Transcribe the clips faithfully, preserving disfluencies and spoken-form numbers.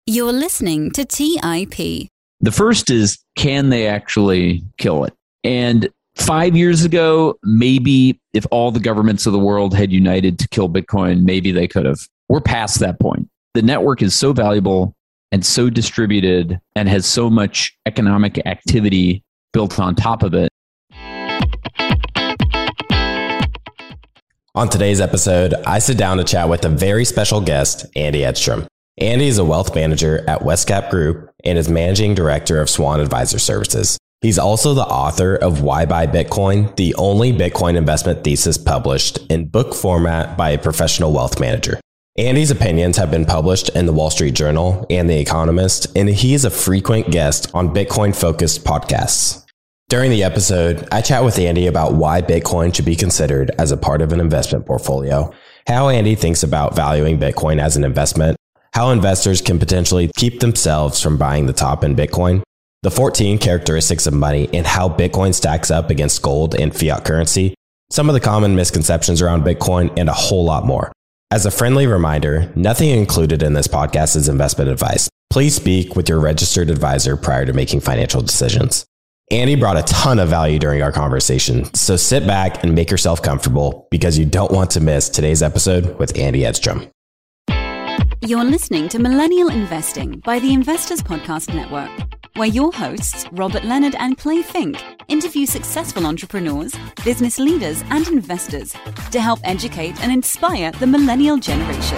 You're listening to T I P. The first is, can they actually kill it? And five years ago, maybe if all the governments of the world had united to kill Bitcoin, maybe they could have. We're past that point. The network is so valuable and so distributed and has so much economic activity built on top of it. On today's episode, I sit down to chat with a very special guest, Andy Edstrom. Andy is a wealth manager at Westcap Group and is managing director of Swan Advisor Services. He's also the author of Why Buy Bitcoin, the only Bitcoin investment thesis published in book format by a professional wealth manager. Andy's opinions have been published in the Wall Street Journal and The Economist, and he is a frequent guest on Bitcoin-focused podcasts. During the episode, I chat with Andy about why Bitcoin should be considered as a part of an investment portfolio, how Andy thinks about valuing Bitcoin as an investment, how investors can potentially keep themselves from buying the top in Bitcoin, the fourteen characteristics of money and how Bitcoin stacks up against gold and fiat currency, some of the common misconceptions around Bitcoin, and a whole lot more. As a friendly reminder, nothing included in this podcast is investment advice. Please speak with your registered advisor prior to making financial decisions. Andy brought a ton of value during our conversation, so sit back and make yourself comfortable because you don't want to miss today's episode with Andy Edstrom. You're listening to Millennial Investing by the Investors Podcast Network, where your hosts, Robert Leonard and Clay Fink, interview successful entrepreneurs, business leaders, and investors to help educate and inspire the millennial generation.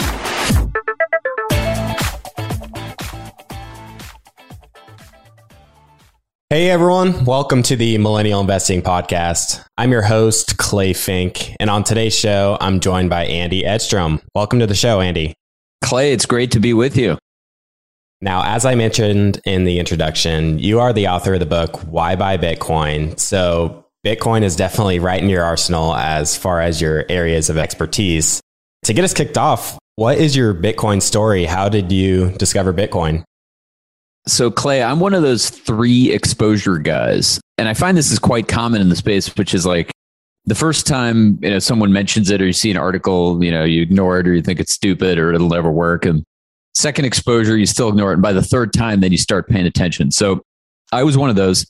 Hey everyone, welcome to the Millennial Investing Podcast. I'm your host, Clay Fink, and on today's show, I'm joined by Andy Edstrom. Welcome to the show, Andy. Clay, it's great to be with you. Now, as I mentioned in the introduction, you are the author of the book, Why Buy Bitcoin? So Bitcoin is definitely right in your arsenal as far as your areas of expertise. To get us kicked off, what is your Bitcoin story? How did you discover Bitcoin? So Clay, I'm one of those three exposure guys. And I find this is quite common in the space, which is like the first time, you know, someone mentions it or you see an article, you know, you ignore it or you think it's stupid or it'll never work. And second exposure, you still ignore it. And by the third time, then you start paying attention. So I was one of those.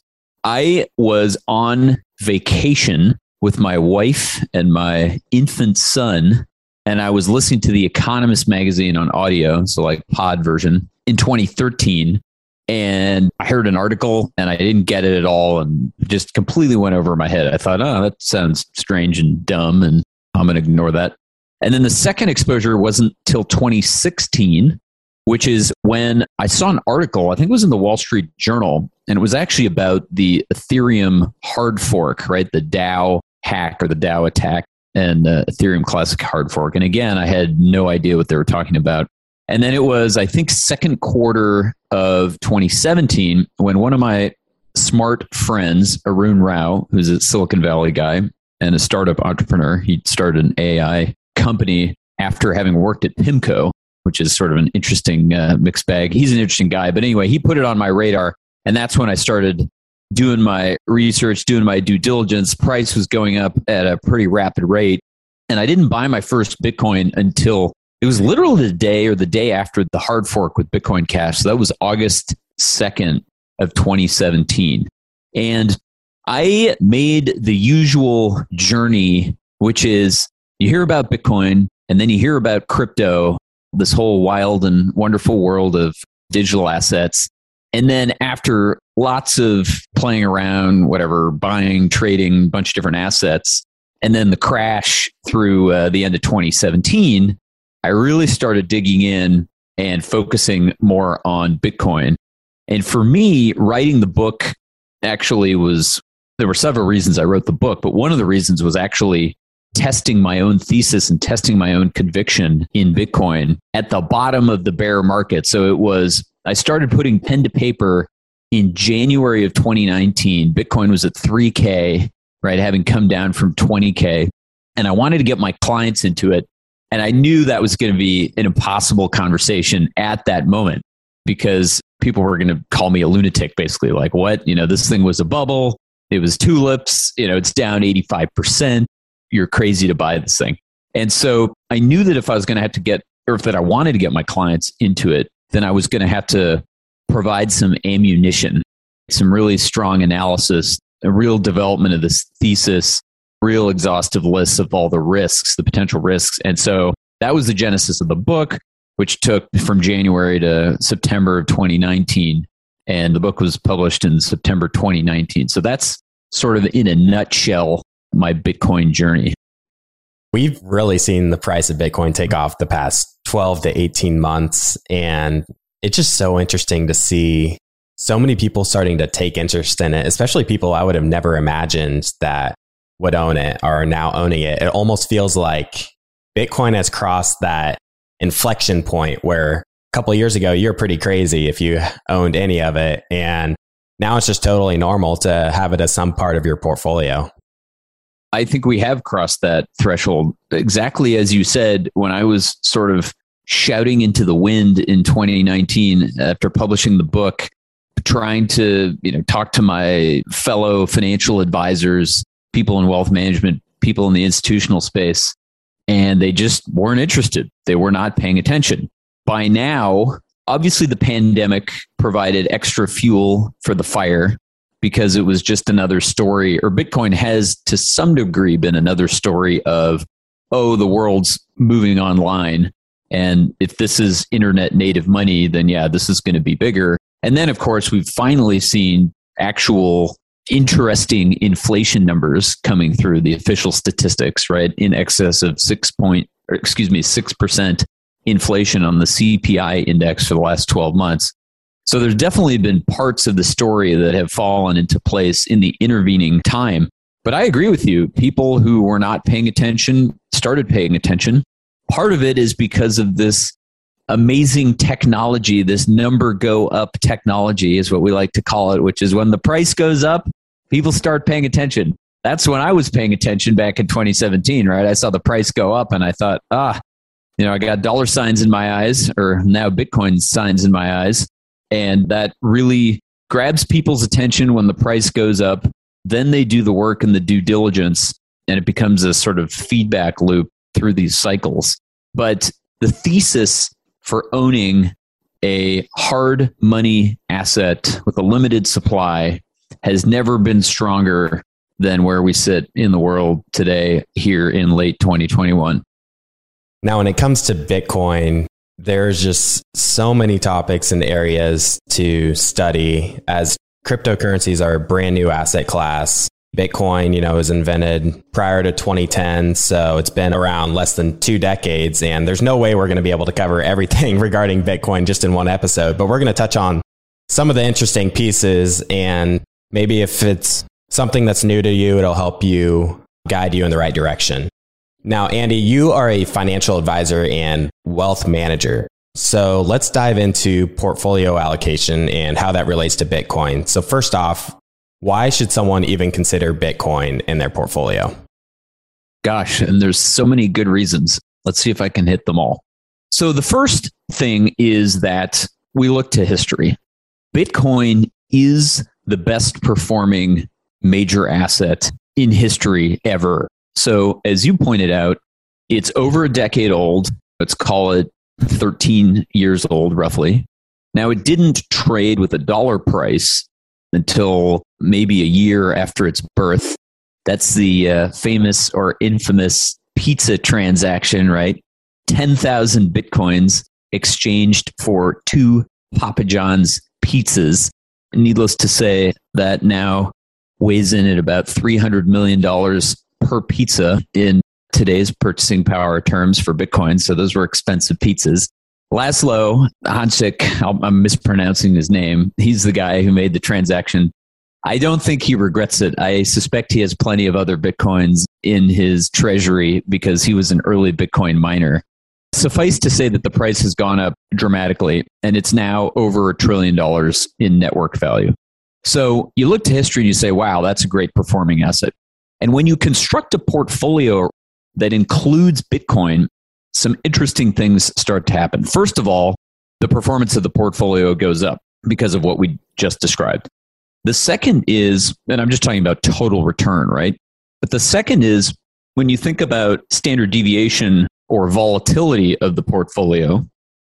I was on vacation with my wife and my infant son, and I was listening to The Economist magazine on audio, so like pod version, in twenty thirteen. And I heard an article and I didn't get it at all and just completely went over my head. I thought, oh, that sounds strange and dumb, and I'm going to ignore that. And then the second exposure wasn't till twenty sixteen, which is when I saw an article, I think it was in the Wall Street Journal, and it was actually about the Ethereum hard fork, right? The DAO hack or the DAO attack and the Ethereum Classic hard fork. And again, I had no idea what they were talking about. And then it was, I think, second quarter of twenty seventeen when one of my smart friends, Arun Rao, who's a Silicon Valley guy and a startup entrepreneur, he started an A I company after having worked at PIMCO, which is sort of an interesting uh, mixed bag. He's an interesting guy. But anyway, he put it on my radar. And that's when I started doing my research, doing my due diligence. Price was going up at a pretty rapid rate. And I didn't buy my first Bitcoin until it was literally the day or the day after the hard fork with Bitcoin Cash. So that was August second of twenty seventeen. And I made the usual journey, which is you hear about Bitcoin and then you hear about crypto, this whole wild and wonderful world of digital assets. And then after lots of playing around, whatever, buying, trading, a bunch of different assets, and then the crash through uh, the end of twenty seventeen, I really started digging in and focusing more on Bitcoin. And for me, writing the book actually was, there were several reasons I wrote the book, but one of the reasons was actually testing my own thesis and testing my own conviction in Bitcoin at the bottom of the bear market. So it was, I started putting pen to paper in January of twenty nineteen. Bitcoin was at three K, right? Having come down from twenty K. And I wanted to get my clients into it. And I knew that was going to be an impossible conversation at that moment because people were going to call me a lunatic, basically. Like, what? You know, this thing was a bubble. It was tulips. You know, it's down eighty-five percent. You're crazy to buy this thing. And so I knew that if I was going to have to get, or if that I wanted to get my clients into it, then I was going to have to provide some ammunition, some really strong analysis, a real development of this thesis, real exhaustive lists of all the risks, the potential risks. And so that was the genesis of the book, which took from January to September of twenty nineteen. And the book was published in September twenty nineteen. So that's sort of in a nutshell my Bitcoin journey. We've really seen the price of Bitcoin take off the past twelve to eighteen months. And it's just so interesting to see so many people starting to take interest in it, especially people I would have never imagined that would own it are now owning it. It almost feels like Bitcoin has crossed that inflection point where a couple of years ago, you're pretty crazy if you owned any of it. And now it's just totally normal to have it as some part of your portfolio. I think we have crossed that threshold. Exactly as you said, when I was sort of shouting into the wind in twenty nineteen after publishing the book, trying to, you know, talk to my fellow financial advisors, people in wealth management, people in the institutional space, and they just weren't interested. They were not paying attention. By now, obviously the pandemic provided extra fuel for the fire because it was just another story, or Bitcoin has to some degree been another story of, oh, the world's moving online. And if this is internet native money, then yeah, this is going to be bigger. And then, of course, we've finally seen actual interesting inflation numbers coming through the official statistics, right? In excess of six point, or excuse me, six percent inflation on the C P I index for the last twelve months. So there's definitely been parts of the story that have fallen into place in the intervening time. But I agree with you. People who were not paying attention started paying attention. Part of it is because of this amazing technology, this number go up technology is what we like to call it, which is when the price goes up, people start paying attention. That's when I was paying attention back in twenty seventeen, right? I saw the price go up and I thought, ah, you know, I got dollar signs in my eyes, or now Bitcoin signs in my eyes. And that really grabs people's attention when the price goes up. Then they do the work and the due diligence, and it becomes a sort of feedback loop through these cycles. But the thesis for owning a hard money asset with a limited supply has never been stronger than where we sit in the world today here in late twenty twenty-one. Now, when it comes to Bitcoin, there's just so many topics and areas to study, as cryptocurrencies are a brand new asset class. Bitcoin, you know, was invented prior to twenty ten, so it's been around less than two decades, and there's no way we're going to be able to cover everything regarding Bitcoin just in one episode, but we're going to touch on some of the interesting pieces, and maybe if it's something that's new to you, it'll help you guide you in the right direction. Now, Andy, you are a financial advisor and wealth manager. So let's dive into portfolio allocation and how that relates to Bitcoin. So first off, why should someone even consider Bitcoin in their portfolio? Gosh, and there's so many good reasons. Let's see if I can hit them all. So the first thing is that we look to history. Bitcoin is the best performing major asset in history ever. So as you pointed out, it's over a decade old. Let's call it thirteen years old, roughly. Now, it didn't trade with a dollar price until maybe a year after its birth. That's the uh, famous or infamous pizza transaction, right? ten thousand Bitcoins exchanged for two Papa John's pizzas. Needless to say, that now weighs in at about three hundred million dollars per pizza in today's purchasing power terms for Bitcoin. So those were expensive pizzas. Laszlo Hancik, I'm mispronouncing his name. He's the guy who made the transaction. I don't think he regrets it. I suspect he has plenty of other Bitcoins in his treasury because he was an early Bitcoin miner. Suffice to say that the price has gone up dramatically, and it's now over a trillion dollars in network value. So you look to history and you say, wow, that's a great performing asset. And when you construct a portfolio that includes Bitcoin, some interesting things start to happen. First of all, the performance of the portfolio goes up because of what we just described. The second is, and I'm just talking about total return, right? But the second is when you think about standard deviation or volatility of the portfolio,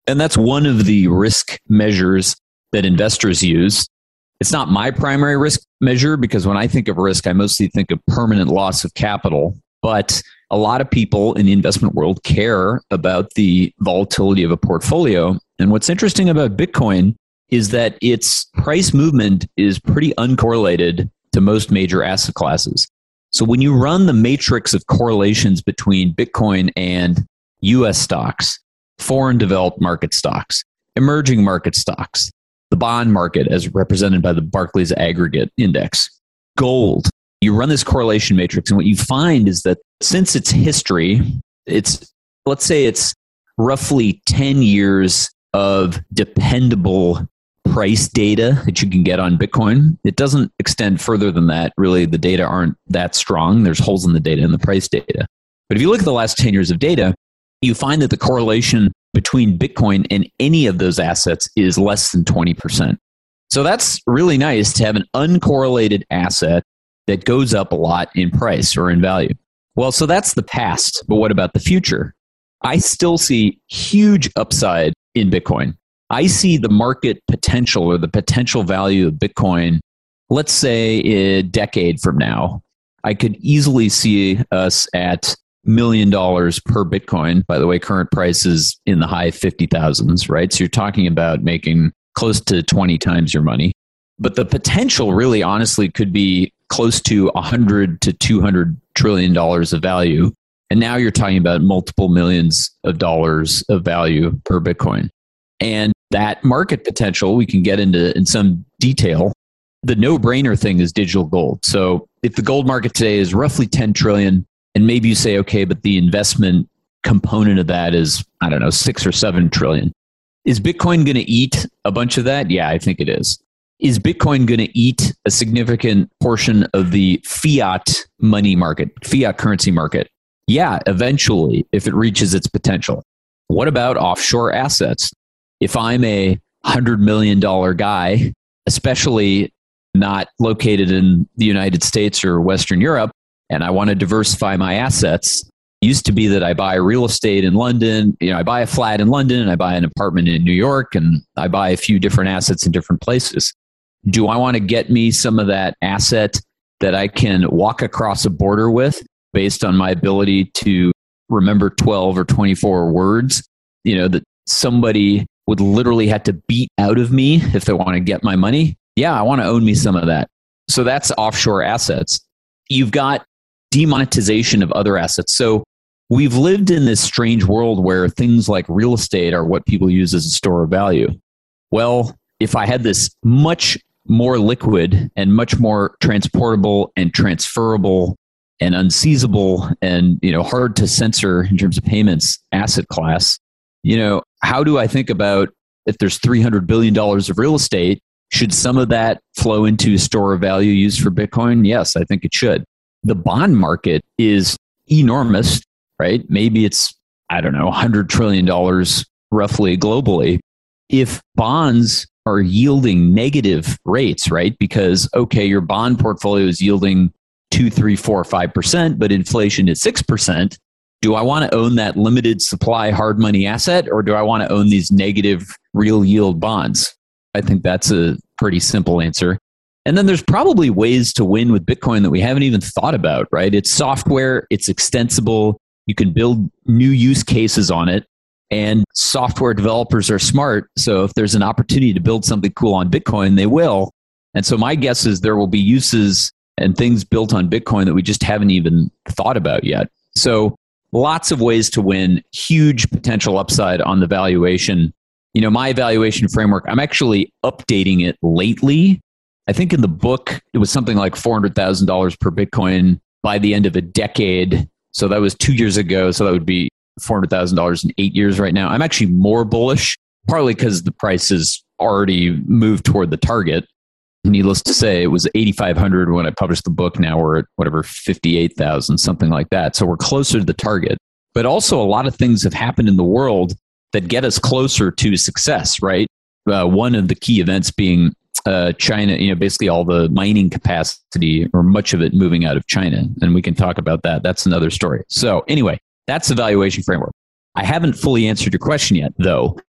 And that's one of the risk measures that investors use. It's not my primary risk measure because when I think of risk, I mostly think of permanent loss of capital. But a lot of people in the investment world care about the volatility of a portfolio. And what's interesting about Bitcoin is that its price movement is pretty uncorrelated to most major asset classes. So when you run the matrix of correlations between Bitcoin and U S stocks, foreign developed market stocks, emerging market stocks, the bond market as represented by the Barclays Aggregate Index, gold, you run this correlation matrix, and what you find is that since its history, it's, let's say it's roughly ten years of dependable price data that you can get on Bitcoin. It doesn't extend further than that. Really, the data aren't that strong. There's holes in the data and the price data. But if you look at the last ten years of data, you find that the correlation between Bitcoin and any of those assets is less than twenty percent. So that's really nice to have an uncorrelated asset that goes up a lot in price or in value. Well, so that's the past, but what about the future? I still see huge upside in Bitcoin. I see the market potential or the potential value of Bitcoin, let's say a decade from now. I could easily see us at million dollars per Bitcoin. By the way, current price is in the high fifty thousands, right? So you're talking about making close to twenty times your money. But the potential really honestly could be close to one hundred to two hundred trillion dollars of value. And now you're talking about multiple millions of dollars of value per Bitcoin. And that market potential, we can get into in some detail. The no-brainer thing is digital gold. So if the gold market today is roughly ten trillion, and maybe you say, okay, but the investment component of that is, I don't know, six or seven trillion. Is Bitcoin going to eat a bunch of that? Yeah, I think it is. Is Bitcoin going to eat a significant portion of the fiat money market, fiat currency market? Yeah, eventually, if it reaches its potential. What about offshore assets? If I'm a one hundred million dollars guy, especially not located in the United States or Western Europe, and I want to diversify my assets, it used to be that I buy real estate in London, you know, I buy a flat in London, and I buy an apartment in New York, and I buy a few different assets in different places. Do I want to get me some of that asset that I can walk across a border with based on my ability to remember twelve or twenty-four words, you know, that somebody would literally have to beat out of me if they want to get my money? Yeah, I want to own me some of that. So that's offshore assets. You've got demonetization of other assets. So we've lived in this strange world where things like real estate are what people use as a store of value. Well, if I had this much more liquid and much more transportable and transferable and unseizable and, you know, hard to censor in terms of payments asset class, you know, how do I think about if there's three hundred billion dollars of real estate, should some of that flow into a store of value used for Bitcoin? Yes, I think it should. The bond market is enormous, right? Maybe it's, I don't know, one hundred trillion dollars roughly globally. If bonds are yielding negative rates, right? Because, okay, your bond portfolio is yielding two, three, four, five percent, but inflation is six percent. Do I want to own that limited supply hard money asset, or do I want to own these negative real yield bonds? I think that's a pretty simple answer. And then there's probably ways to win with Bitcoin that we haven't even thought about, right? It's software, it's extensible, you can build new use cases on it, and software developers are smart. So if there's an opportunity to build something cool on Bitcoin, they will. And so my guess is there will be uses and things built on Bitcoin that we just haven't even thought about yet. So lots of ways to win, huge potential upside on the valuation. You know, my valuation framework, I'm actually updating it lately. I think in the book, it was something like four hundred thousand dollars per Bitcoin by the end of a decade. So that was two years ago. So that would be four hundred thousand dollars in eight years right now. I'm actually more bullish, partly because the price has already moved toward the target. Needless to say, it was eighty-five hundred when I published the book. Now we're at whatever, fifty-eight thousand, something like that. So we're closer to the target. But also a lot of things have happened in the world that get us closer to success, right? Uh, one of the key events being uh, China, you know, basically all the mining capacity or much of it moving out of China. And we can talk about that. That's another story. So anyway, that's the valuation framework. I haven't fully answered your question yet, though.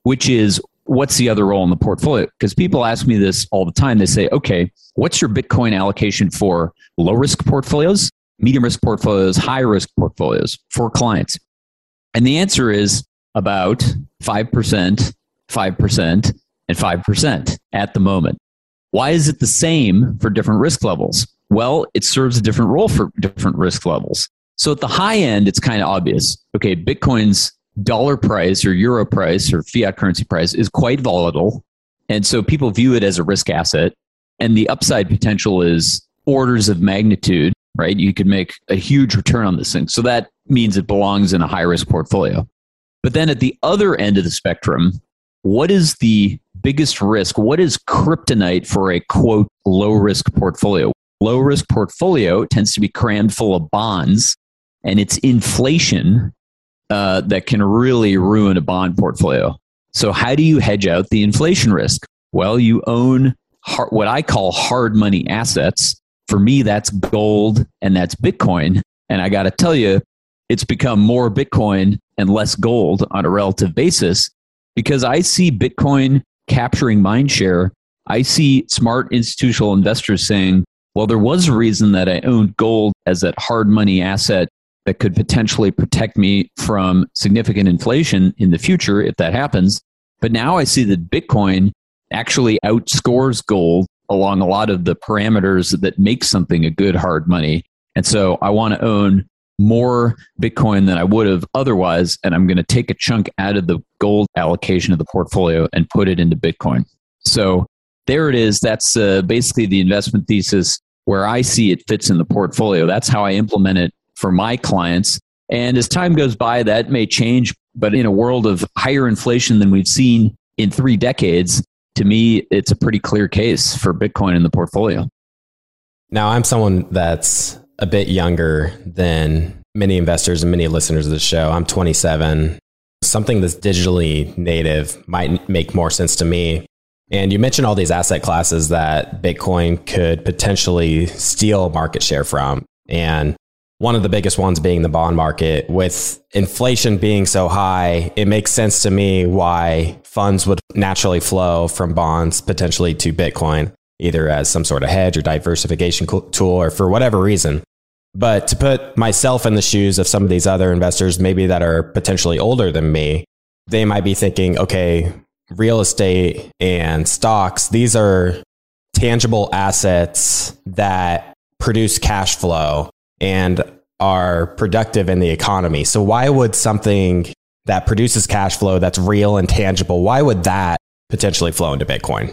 which is what's the other role in the portfolio? Because people ask me this all the time. They say, okay, what's your Bitcoin allocation for low risk portfolios, medium risk portfolios, high risk portfolios for clients? And the answer is about five percent, five percent, and five percent at the moment. Why is it the same for different risk levels? Well, it serves a different role for different risk levels. So at the high end, it's kind of obvious. Okay, Bitcoin's dollar price or euro price or fiat currency price is quite volatile. And so people view it as a risk asset. And the upside potential is orders of magnitude, right? You could make a huge return on this thing. So that means it belongs in a high risk portfolio. But then at the other end of the spectrum, what is the biggest risk? What is kryptonite for a quote low risk portfolio? Low risk portfolio tends to be crammed full of bonds, and it's inflation uh, that can really ruin a bond portfolio. So how do you hedge out the inflation risk? Well, you own hard, what I call hard money assets. For me, that's gold and that's Bitcoin. And I got to tell you, it's become more Bitcoin and less gold on a relative basis because I see Bitcoin capturing mind share. I see smart institutional investors saying, well, there was a reason that I owned gold as that hard money asset that could potentially protect me from significant inflation in the future if that happens. But now I see that Bitcoin actually outscores gold along a lot of the parameters that make something a good hard money. And so I want to own more Bitcoin than I would have otherwise. And I'm going to take a chunk out of the gold allocation of the portfolio and put it into Bitcoin. So there it is. That's uh, basically the investment thesis where I see it fits in the portfolio. That's how I implement it for my clients. And as time goes by, that may change. But in a world of higher inflation than we've seen in three decades, to me, it's a pretty clear case for Bitcoin in the portfolio. Now, I'm someone that's a bit younger than many investors and many listeners of the show. I'm twenty-seven. Something that's digitally native might make more sense to me. And you mentioned all these asset classes that Bitcoin could potentially steal market share from. And one of the biggest ones being the bond market. With inflation being so high, it makes sense to me why funds would naturally flow from bonds potentially to Bitcoin, either as some sort of hedge or diversification tool or for whatever reason. But to put myself in the shoes of some of these other investors, maybe that are potentially older than me, they might be thinking, okay, real estate and stocks, these are tangible assets that produce cash flow and are productive in the economy. So why would something that produces cash flow that's real and tangible, why would that potentially flow into Bitcoin?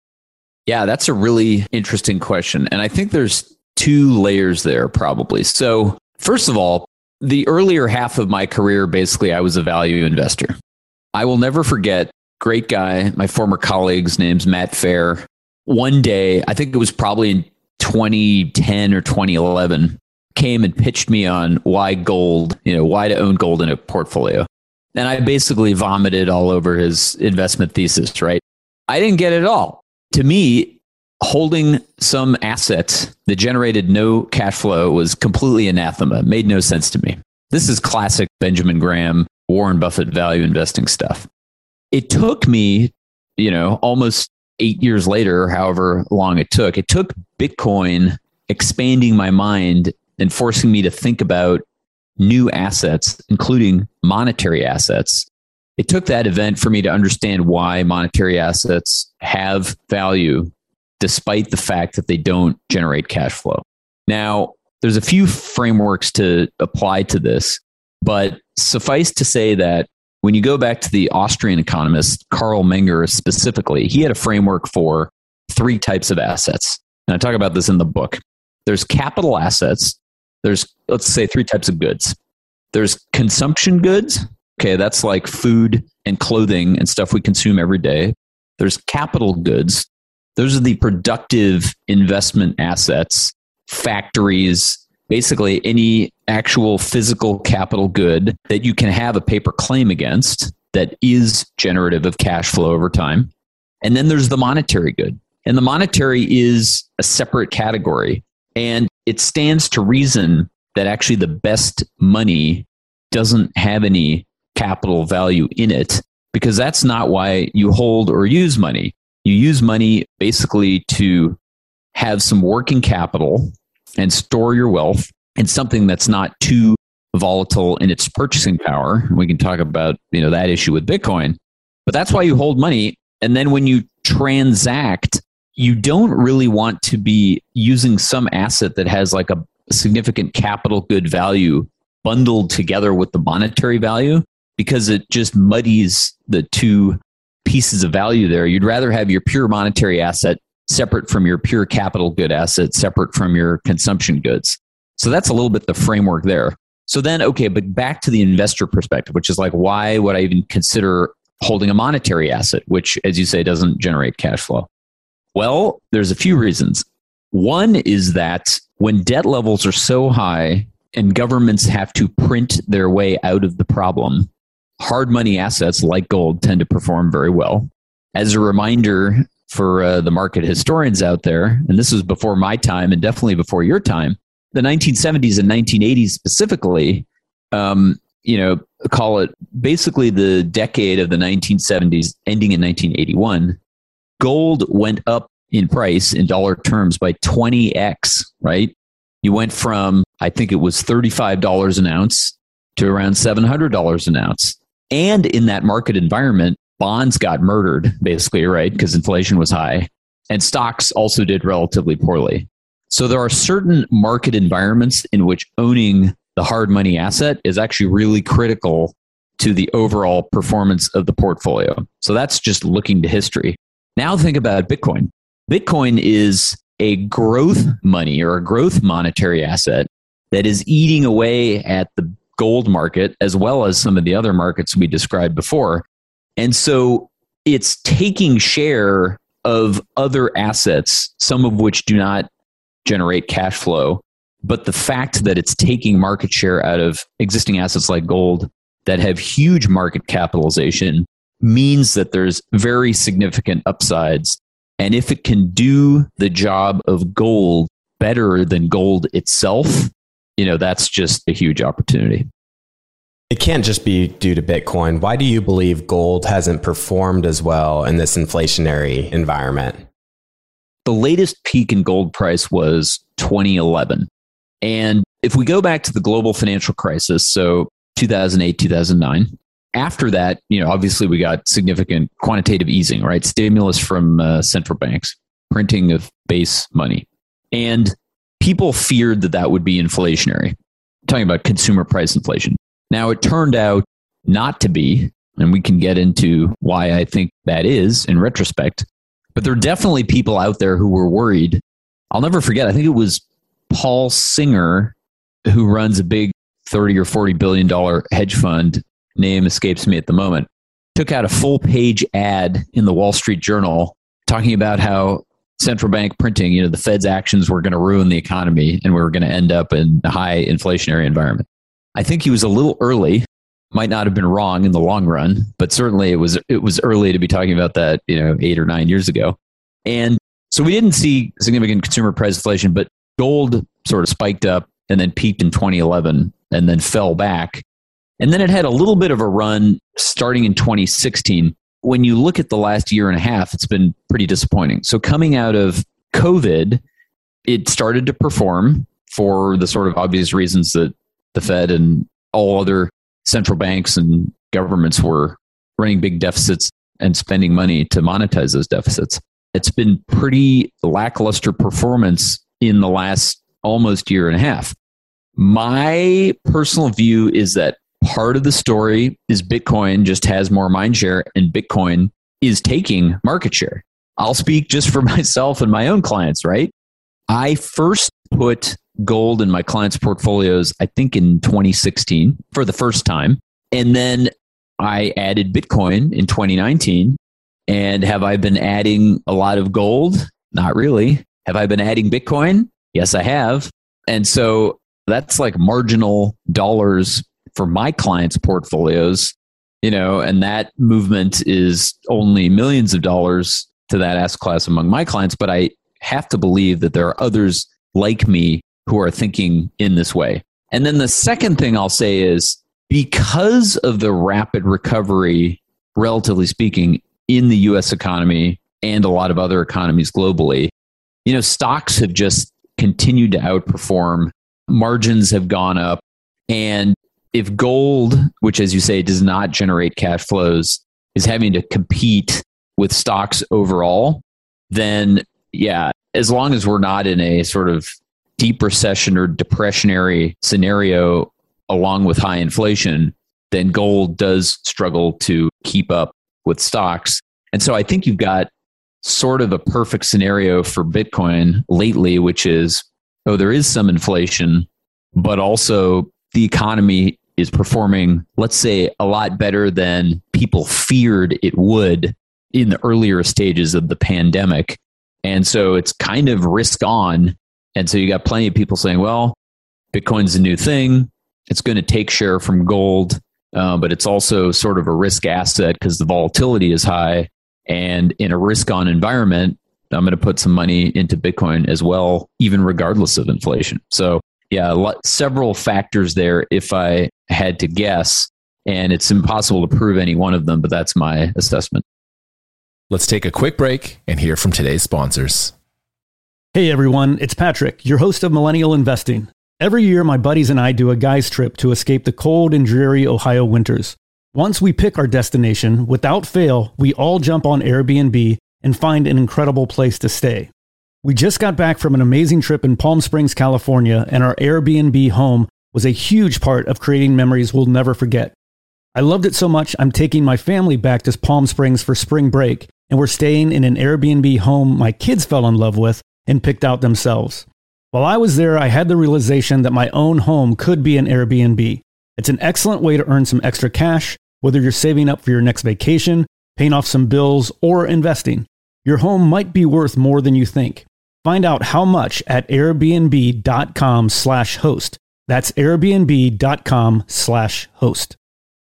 Yeah, that's a really interesting question. And I think there's two layers there probably. So first of all, the earlier half of my career, basically, I was a value investor. I will never forget, great guy, my former colleague's name's Matt Fair. One day, I think it was probably in twenty ten or twenty eleven, came and pitched me on why gold, you know, why to own gold in a portfolio. And I basically vomited all over his investment thesis, right? I didn't get it at all. To me, holding some assets that generated no cash flow was completely anathema, made no sense to me. This is classic Benjamin Graham, Warren Buffett value investing stuff. It took me, you know, almost eight years later, however long it took, it took Bitcoin expanding my mind and forcing me to think about new assets, including monetary assets. It took that event for me to understand why monetary assets have value despite the fact that they don't generate cash flow. Now, there's a few frameworks to apply to this, but suffice to say that when you go back to the Austrian economist, Karl Menger specifically, he had a framework for three types of assets. And I talk about this in the book. There's capital assets. There's, let's say, three types of goods. There's consumption goods. Okay, that's like food and clothing and stuff we consume every day. There's capital goods. Those are the productive investment assets, factories, basically any actual physical capital good that you can have a paper claim against that is generative of cash flow over time. And then there's the monetary good. And the monetary is a separate category. And it stands to reason that actually the best money doesn't have any capital value in it. because that's not why you hold or use money. You use money basically to have some working capital and store your wealth in something that's not too volatile in its purchasing power. We can talk about, you know, that issue with Bitcoin, but that's why you hold money. And then when you transact, you don't really want to be using some asset that has like a significant capital good value bundled together with the monetary value, because it just muddies the two pieces of value there. You'd rather have your pure monetary asset separate from your pure capital good asset, separate from your consumption goods. So that's a little bit the framework there. So then, okay, but back to the investor perspective, which is like, why would I even consider holding a monetary asset, which, as you say, doesn't generate cash flow? Well, there's a few reasons. One is that when debt levels are so high and governments have to print their way out of the problem, hard money assets like gold tend to perform very well. As a reminder for uh, the market historians out there, and this was before my time and definitely before your time, the nineteen seventies and nineteen eighties specifically, um, you know, call it basically the decade of the nineteen seventies ending in nineteen eighty-one, gold went up in price in dollar terms by twenty x, right? You went from, I think it was thirty-five dollars an ounce to around seven hundred dollars an ounce. And in that market environment, bonds got murdered, basically, right? Because inflation was high. And stocks also did relatively poorly. So there are certain market environments in which owning the hard money asset is actually really critical to the overall performance of the portfolio. So that's just looking to history. Now think about Bitcoin. Bitcoin is a growth money or a growth monetary asset that is eating away at the gold market as well as some of the other markets we described before. And so it's taking share of other assets, some of which do not generate cash flow. But the fact that it's taking market share out of existing assets like gold that have huge market capitalization means that there's very significant upsides. And if it can do the job of gold better than gold itself, you know, that's just a huge opportunity. It can't just be due to Bitcoin. Why do you believe gold hasn't performed as well in this inflationary environment? The latest peak in gold price was twenty eleven. And if we go back to the global financial crisis, so two thousand eight, two thousand nine, after that, you know, obviously we got significant quantitative easing, right? Stimulus from uh, central banks, printing of base money. And people feared that that would be inflationary. I'm talking about consumer price inflation. Now, it turned out not to be, and we can get into why I think that is in retrospect. But there are definitely people out there who were worried. I'll never forget, I think it was Paul Singer, who runs a big thirty or forty billion dollars hedge fund, name escapes me at the moment, took out a full page ad in the Wall Street Journal talking about how central bank printing, you know, the Fed's actions were going to ruin the economy and we were going to end up in a high inflationary environment. I think he was a little early, might not have been wrong in the long run, but certainly it was it was early to be talking about that, you know, eight or nine years ago. And so we didn't see significant consumer price inflation, but gold sort of spiked up and then peaked in twenty eleven and then fell back. And then it had a little bit of a run starting in twenty sixteen. When you look at the last year and a half, it's been pretty disappointing. So coming out of COVID, it started to perform for the sort of obvious reasons that the Fed and all other central banks and governments were running big deficits and spending money to monetize those deficits. It's been pretty lackluster performance in the last almost year and a half. My personal view is that part of the story is Bitcoin just has more mind share and Bitcoin is taking market share. I'll speak just for myself and my own clients, right? I first put gold in my clients' portfolios, I think in twenty sixteen for the first time. And then I added Bitcoin in twenty nineteen. And have I been adding a lot of gold? Not really. Have I been adding Bitcoin? Yes, I have. And so that's like marginal dollars for my clients' portfolios, you know, and that movement is only millions of dollars to that asset class among my clients. But I have to believe that there are others like me who are thinking in this way. And then the second thing I'll say is because of the rapid recovery relatively speaking, in the U S economy and a lot of other economies globally. You know, stocks have just continued to outperform. Margins have gone up. And if gold, which, as you say, does not generate cash flows, is having to compete with stocks overall, then yeah, as long as we're not in a sort of deep recession or depressionary scenario along with high inflation, then gold does struggle to keep up with stocks. And so I think you've got sort of a perfect scenario for Bitcoin lately, which is, oh, there is some inflation, but also the economy is performing, let's say, a lot better than people feared it would in the earlier stages of the pandemic. And so it's kind of risk on. And so you got plenty of people saying, well, Bitcoin's a new thing. It's going to take share from gold, uh, but it's also sort of a risk asset because the volatility is high. And in a risk on environment, I'm going to put some money into Bitcoin as well, even regardless of inflation. So yeah, lot, several factors there if I had to guess, and it's impossible to prove any one of them, but that's my assessment. Let's take a quick break and hear from today's sponsors. Hey everyone, it's Patrick, your host of Millennial Investing. Every year, my buddies and I do a guy's trip to escape the cold and dreary Ohio winters. Once we pick our destination, without fail, we all jump on Airbnb and find an incredible place to stay. We just got back from an amazing trip in Palm Springs, California, and our Airbnb home was a huge part of creating memories we'll never forget. I loved it so much, I'm taking my family back to Palm Springs for spring break, and we're staying in an Airbnb home my kids fell in love with and picked out themselves. While I was there, I had the realization that my own home could be an Airbnb. It's an excellent way to earn some extra cash, whether you're saving up for your next vacation, paying off some bills, or investing. Your home might be worth more than you think. Find out how much at airbnb.com slash host. That's airbnb.com slash host.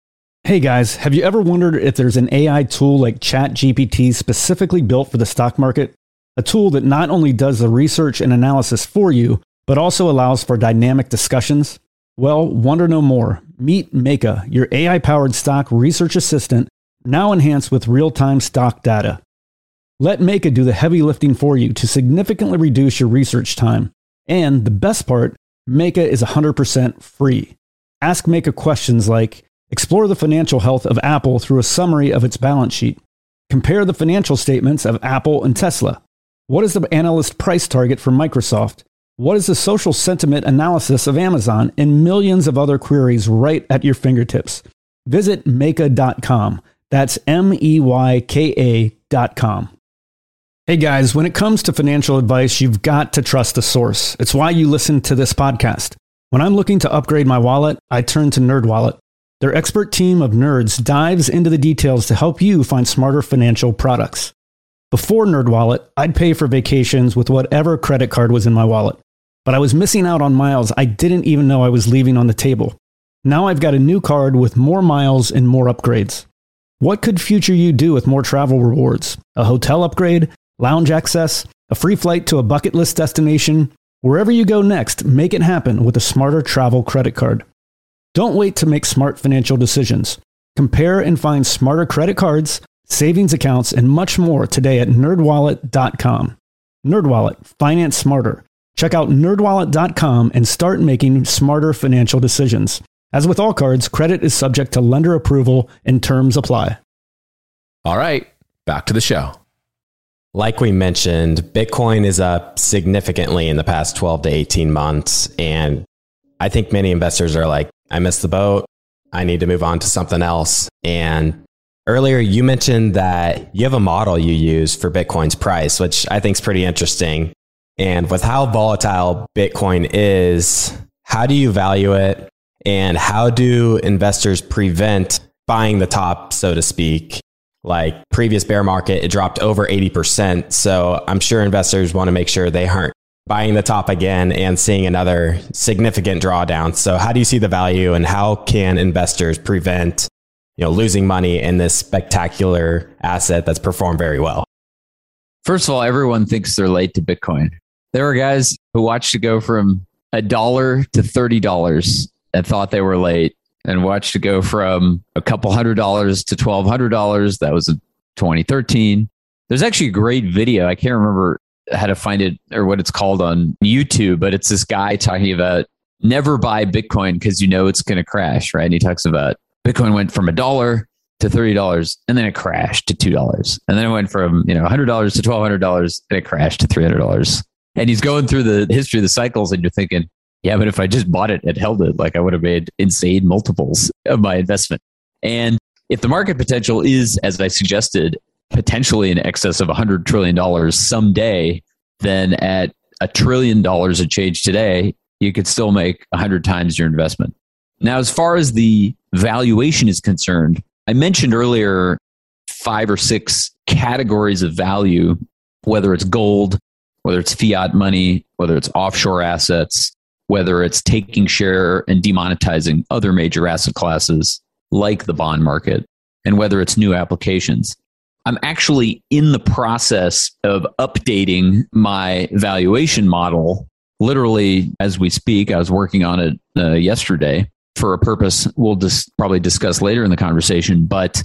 Hey guys, have you ever wondered if there's an A I tool like ChatGPT specifically built for the stock market? A tool that not only does the research and analysis for you, but also allows for dynamic discussions? Well, wonder no more. Meet Meka, your A I-powered stock research assistant, now enhanced with real-time stock data. Let Meka do the heavy lifting for you to significantly reduce your research time. And the best part, Meka is one hundred percent free. Ask Meka questions like, explore the financial health of Apple through a summary of its balance sheet. Compare the financial statements of Apple and Tesla. What is the analyst price target for Microsoft? What is the social sentiment analysis of Amazon? And millions of other queries right at your fingertips. Visit Meka dot com. That's M E Y K A dot com. Hey guys, when it comes to financial advice, you've got to trust the source. It's why you listen to this podcast. When I'm looking to upgrade my wallet, I turn to NerdWallet. Their expert team of nerds dives into the details to help you find smarter financial products. Before NerdWallet, I'd pay for vacations with whatever credit card was in my wallet. But I was missing out on miles I didn't even know I was leaving on the table. Now I've got a new card with more miles and more upgrades. What could future you do with more travel rewards? A hotel upgrade? Lounge access? A free flight to a bucket list destination? Wherever you go next, make it happen with a smarter travel credit card. Don't wait to make smart financial decisions. Compare and find smarter credit cards, savings accounts, and much more today at nerd wallet dot com. NerdWallet, finance smarter. Check out nerd wallet dot com and start making smarter financial decisions. As with all cards, credit is subject to lender approval and terms apply. All right, back to the show. Like we mentioned, Bitcoin is up significantly in the past twelve to eighteen months. And I think many investors are like, I missed the boat. I need to move on to something else. And earlier you mentioned that you have a model you use for Bitcoin's price, which I think is pretty interesting. And with how volatile Bitcoin is, how do you value it? And how do investors prevent buying the top, so to speak? Like previous bear market, it dropped over eighty percent. So I'm sure investors want to make sure they aren't buying the top again and seeing another significant drawdown. So how do you see the value, and how can investors prevent, you know, losing money in this spectacular asset that's performed very well? First of all, everyone thinks they're late to Bitcoin. There are guys who watched it go from a dollar to thirty dollars and thought they were late. and watched it go from a couple hundred dollars to twelve hundred dollars. That was in twenty thirteen. There's actually a great video. I can't remember how to find it or what it's called on YouTube, but it's this guy talking about never buy Bitcoin because you know it's going to crash, right? And he talks about Bitcoin went from a dollar to thirty dollars and then it crashed to two dollars. And then it went from, you know, one hundred dollars to twelve hundred dollars and it crashed to three hundred dollars. And he's going through the history of the cycles and you're thinking, yeah, but if I just bought it and held it, like I would have made insane multiples of my investment. And if the market potential is, as I suggested, potentially in excess of one hundred trillion dollars someday, then at a trillion dollars of change today, you could still make one hundred times your investment. Now, as far as the valuation is concerned, I mentioned earlier five or six categories of value, whether it's gold, whether it's fiat money, whether it's offshore assets, whether it's taking share and demonetizing other major asset classes like the bond market, and whether it's new applications. I'm actually in the process of updating my valuation model. Literally, as we speak, I was working on it uh, yesterday for a purpose we'll just probably discuss later in the conversation. But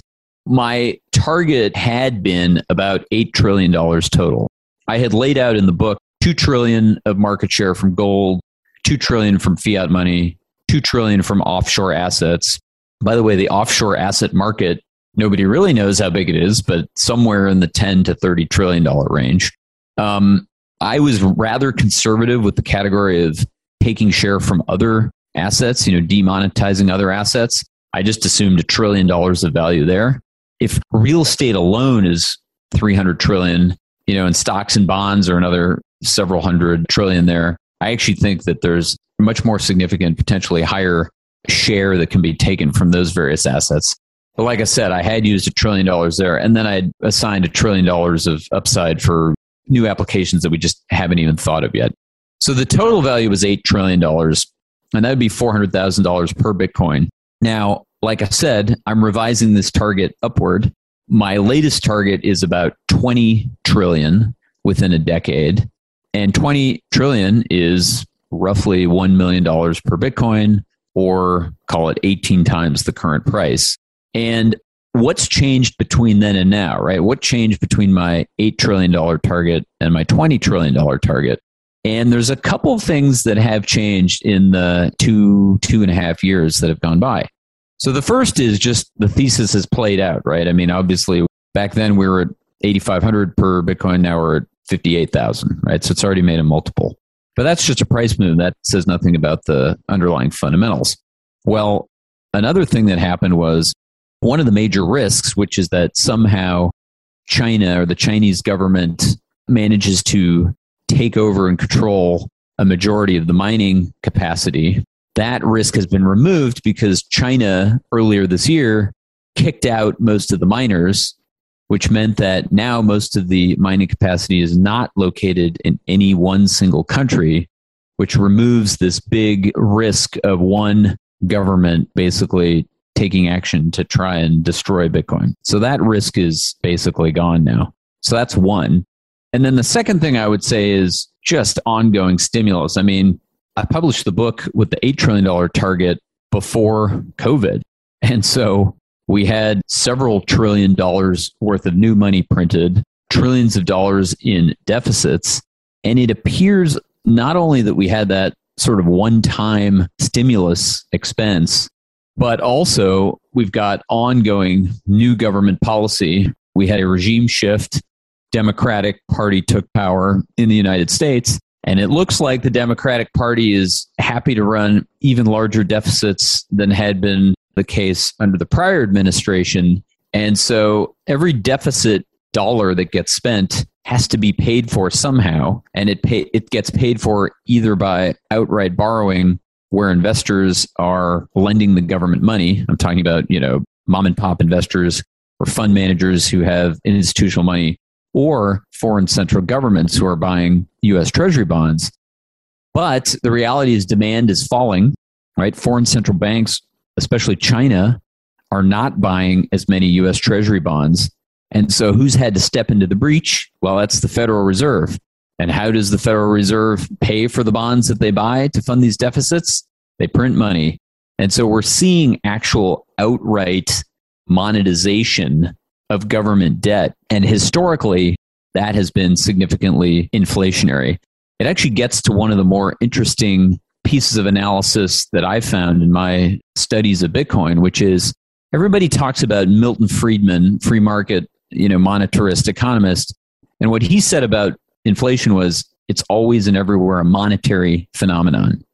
my target had been about eight trillion dollars total. I had laid out in the book two trillion dollars of market share from gold, two trillion dollars from fiat money, two trillion dollars from offshore assets. By the way, the offshore asset market, nobody really knows how big it is, but somewhere in the ten to thirty trillion dollars range. Um, I was rather conservative with the category of taking share from other assets, you know, demonetizing other assets. I just assumed a trillion dollars of value there. If real estate alone is three hundred trillion, you know, and stocks and bonds are another several hundred trillion there, I actually think that there's much more significant, potentially higher share that can be taken from those various assets. But like I said, I had used a trillion dollars there, and then I assigned a trillion dollars of upside for new applications that we just haven't even thought of yet. So the total value was eight trillion dollars, and that would be four hundred thousand dollars per Bitcoin. Now, like I said, I'm revising this target upward. My latest target is about twenty trillion within a decade, and twenty trillion is roughly one million dollars per Bitcoin, or call it eighteen times the current price. And what's changed between then and now, right? What changed between my eight trillion dollars target and my twenty trillion dollars target? And there's a couple of things that have changed in the two, two and a half years that have gone by. So the first is just the thesis has played out, right? I mean, obviously, back then we were at eighty-five hundred per Bitcoin. Now we're at fifty-eight thousand, right? So it's already made a multiple. But that's just a price move. That says nothing about the underlying fundamentals. Well, another thing that happened was one of the major risks, which is that somehow China or the Chinese government manages to take over and control a majority of the mining capacity. That risk has been removed because China earlier this year kicked out most of the miners, which meant that now most of the mining capacity is not located in any one single country, which removes this big risk of one government basically taking action to try and destroy Bitcoin. So that risk is basically gone now. So that's one. And then the second thing I would say is just ongoing stimulus. I mean, I published the book with the eight trillion dollars target before COVID. And so we had several trillion dollars worth of new money printed, trillions of dollars in deficits. And it appears not only that we had that sort of one-time stimulus expense, but also we've got ongoing new government policy. We had a regime shift. Democratic Party took power in the United States. And it looks like the Democratic Party is happy to run even larger deficits than had been the case under the prior administration. And so every deficit dollar that gets spent has to be paid for somehow. And it pay, it gets paid for either by outright borrowing, where investors are lending the government money. I'm talking about, you know, mom and pop investors or fund managers who have institutional money, or foreign central governments who are buying U S Treasury bonds. But the reality is demand is falling, right? Foreign central banks, especially China, are not buying as many U S Treasury bonds. And so who's had to step into the breach? Well, that's the Federal Reserve. And how does the Federal Reserve pay for the bonds that they buy to fund these deficits? They print money. And so we're seeing actual outright monetization of government debt. And historically, that has been significantly inflationary. It actually gets to one of the more interesting pieces of analysis that I found in my studies of Bitcoin, which is everybody talks about Milton Friedman, free market, you know, monetarist economist. And what he said about inflation was it's always and everywhere a monetary phenomenon.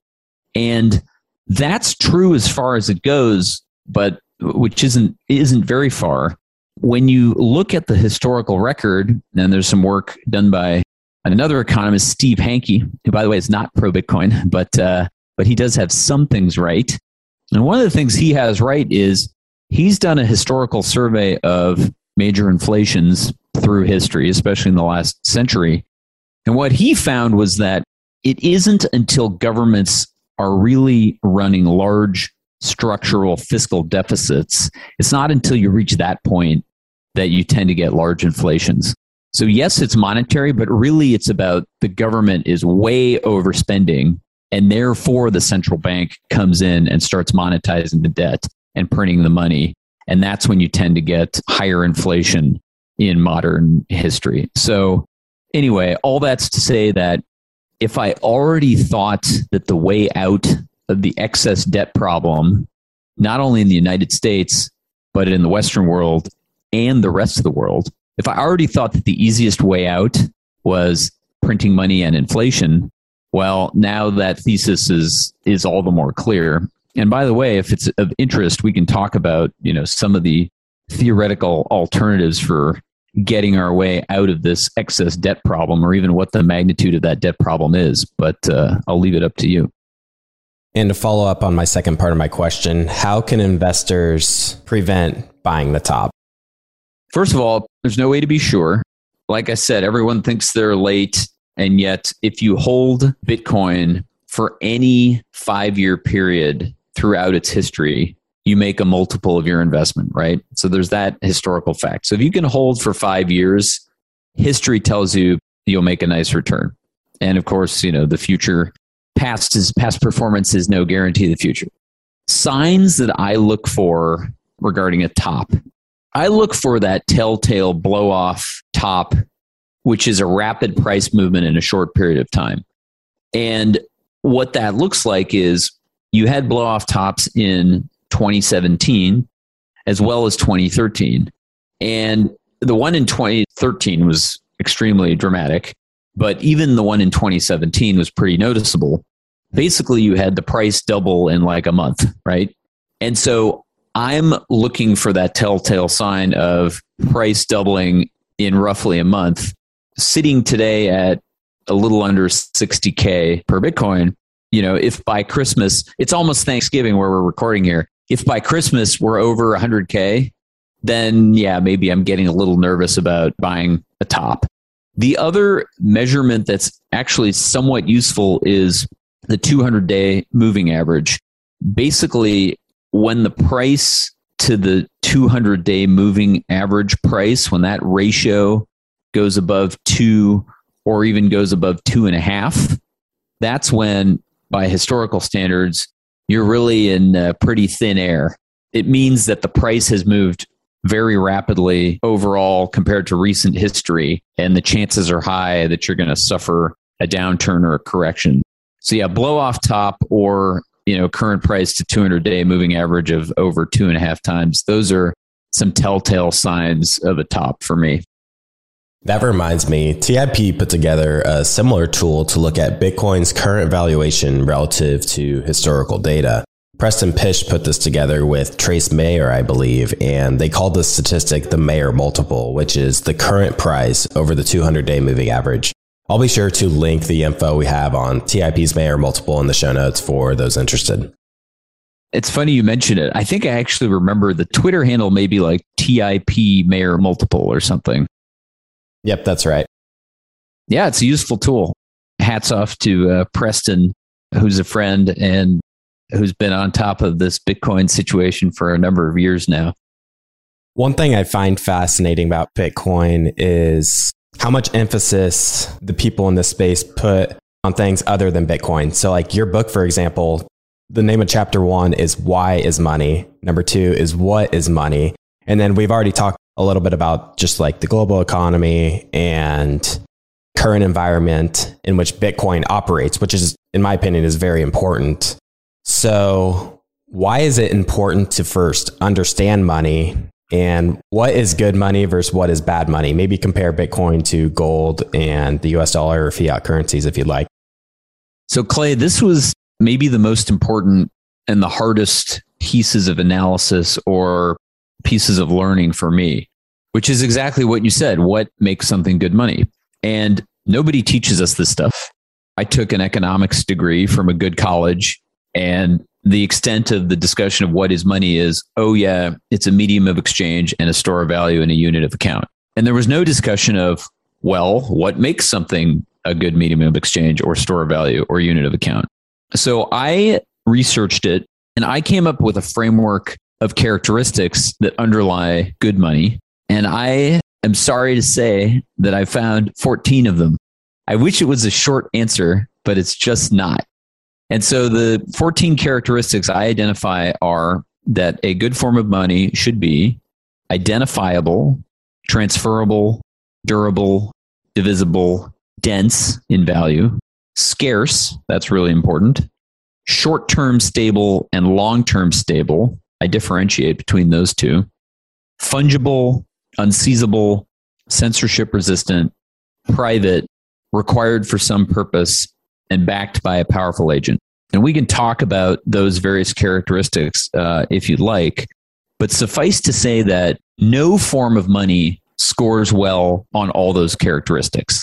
And that's true as far as it goes, but which isn't isn't very far. When you look at the historical record, and there's some work done by another economist, Steve Hanke, who, by the way, is not pro-Bitcoin, but uh, but he does have some things right. And one of the things he has right is he's done a historical survey of major inflations through history, especially in the last century. And what he found was that it isn't until governments are really running large structural fiscal deficits, it's not until you reach that point that you tend to get large inflations. So yes, it's monetary, but really it's about the government is way overspending, and therefore the central bank comes in and starts monetizing the debt and printing the money. And that's when you tend to get higher inflation in modern history. So anyway, all that's to say that if I already thought that the way out of the excess debt problem, not only in the United States, but in the Western world and the rest of the world, if I already thought that the easiest way out was printing money and inflation, well, now that thesis is is all the more clear. And by the way, if it's of interest, we can talk about, you know, some of the theoretical alternatives for getting our way out of this excess debt problem, or even what the magnitude of that debt problem is. But uh, I'll leave it up to you. And to follow up on my second part of my question, how can investors prevent buying the top? First of all, there's no way to be sure. Like I said, everyone thinks they're late. And yet, if you hold Bitcoin for any five-year period throughout its history, you make a multiple of your investment, right? So there's that historical fact. So if you can hold for five years, history tells you you'll make a nice return. And of course, you know, the future, past is past performance is no guarantee of the future. Signs that I look for regarding a top. I look for that telltale blow off top, which is a rapid price movement in a short period of time. And what that looks like is you had blow off tops in twenty seventeen as well as twenty thirteen. And the one in twenty thirteen was extremely dramatic, but even the one in twenty seventeen was pretty noticeable. Basically, you had the price double in like a month, right? And so I'm looking for that telltale sign of price doubling in roughly a month. Sitting today at a little under sixty K per Bitcoin, you know, if by Christmas, it's almost Thanksgiving where we're recording here. If by Christmas we're over one hundred K, then yeah, maybe I'm getting a little nervous about buying a top. The other measurement that's actually somewhat useful is the two hundred day moving average. Basically, when the price to the two hundred day moving average price, when that ratio goes above two or even goes above two and a half, that's when, by historical standards, you're really in uh, pretty thin air. It means that the price has moved very rapidly overall compared to recent history, and the chances are high that you're going to suffer a downturn or a correction. So yeah, blow off top or, you know, current price to two hundred day moving average of over two and a half times. Those are some telltale signs of a top for me. That reminds me, T I P put together a similar tool to look at Bitcoin's current valuation relative to historical data. Preston Pysh put this together with Trace Mayer, I believe, and they called this statistic the Mayer multiple, which is the current price over the two hundred day moving average. I'll be sure to link the info we have on T I P's Mayer multiple in the show notes for those interested. It's funny you mentioned it. I think I actually remember the Twitter handle may be like T I P Mayer multiple or something. Yep, that's right. Yeah, it's a useful tool. Hats off to uh, Preston, who's a friend and who's been on top of this Bitcoin situation for a number of years now. One thing I find fascinating about Bitcoin is how much emphasis the people in this space put on things other than Bitcoin. So like your book, for example, the name of chapter one is why is money? Number two is what is money? And then we've already talked a little bit about just like the global economy and current environment in which Bitcoin operates, which is, in my opinion, is very important. So why is it important to first understand money and what is good money versus what is bad money? Maybe compare Bitcoin to gold and the U S dollar or fiat currencies if you'd like. So Clay, this was maybe the most important and the hardest pieces of analysis or pieces of learning for me, which is exactly what you said. What makes something good money? And nobody teaches us this stuff. I took an economics degree from a good college, and the extent of the discussion of what is money is, oh yeah, it's a medium of exchange and a store of value and a unit of account. And there was no discussion of, well, what makes something a good medium of exchange or store of value or unit of account? So I researched it and I came up with a framework of characteristics that underlie good money. And I am sorry to say that I found fourteen of them. I wish it was a short answer, but it's just not. And so the fourteen characteristics I identify are that a good form of money should be identifiable, transferable, durable, divisible, dense in value, scarce, that's really important, short-term stable and long-term stable. I differentiate between those two. Fungible, unseizable, censorship resistant, private, required for some purpose, and backed by a powerful agent. And we can talk about those various characteristics uh, if you'd like, but suffice to say that no form of money scores well on all those characteristics.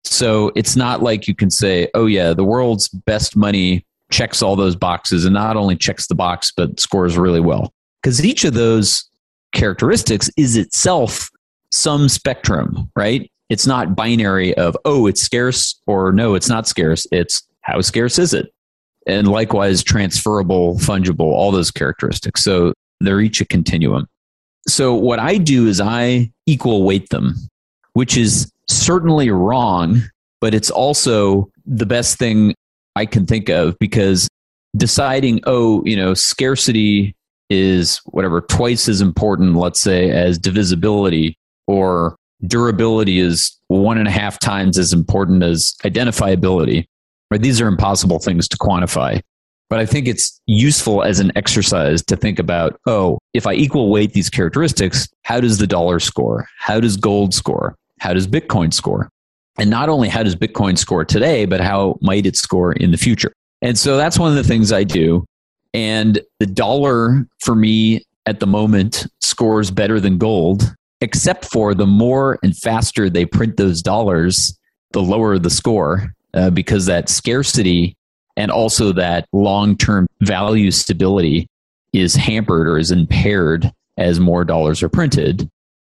So it's not like you can say, oh yeah, the world's best money checks all those boxes, and not only checks the box, but scores really well. Because each of those characteristics is itself some spectrum, right? It's not binary of, oh, it's scarce or no, it's not scarce. It's how scarce is it? And likewise, transferable, fungible, all those characteristics. So they're each a continuum. So what I do is I equal weight them, which is certainly wrong, but it's also the best thing I can think of, because deciding, oh, you know, scarcity is whatever, twice as important, let's say, as divisibility, or durability is one and a half times as important as identifiability. Right? These are impossible things to quantify. But I think it's useful as an exercise to think about, oh, if I equal weight these characteristics, how does the dollar score? How does gold score? How does Bitcoin score? And not only how does Bitcoin score today, but how might it score in the future? And so that's one of the things I do. And the dollar, for me, at the moment, scores better than gold, except for the more and faster they print those dollars, the lower the score, uh, because that scarcity and also that long-term value stability is hampered or is impaired as more dollars are printed.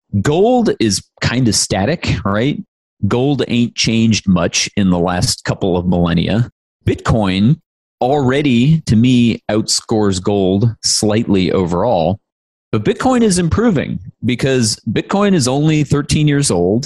Gold is kind of static, right? Gold ain't changed much in the last couple of millennia. Bitcoin already, to me, outscores gold slightly overall. But Bitcoin is improving because Bitcoin is only thirteen years old,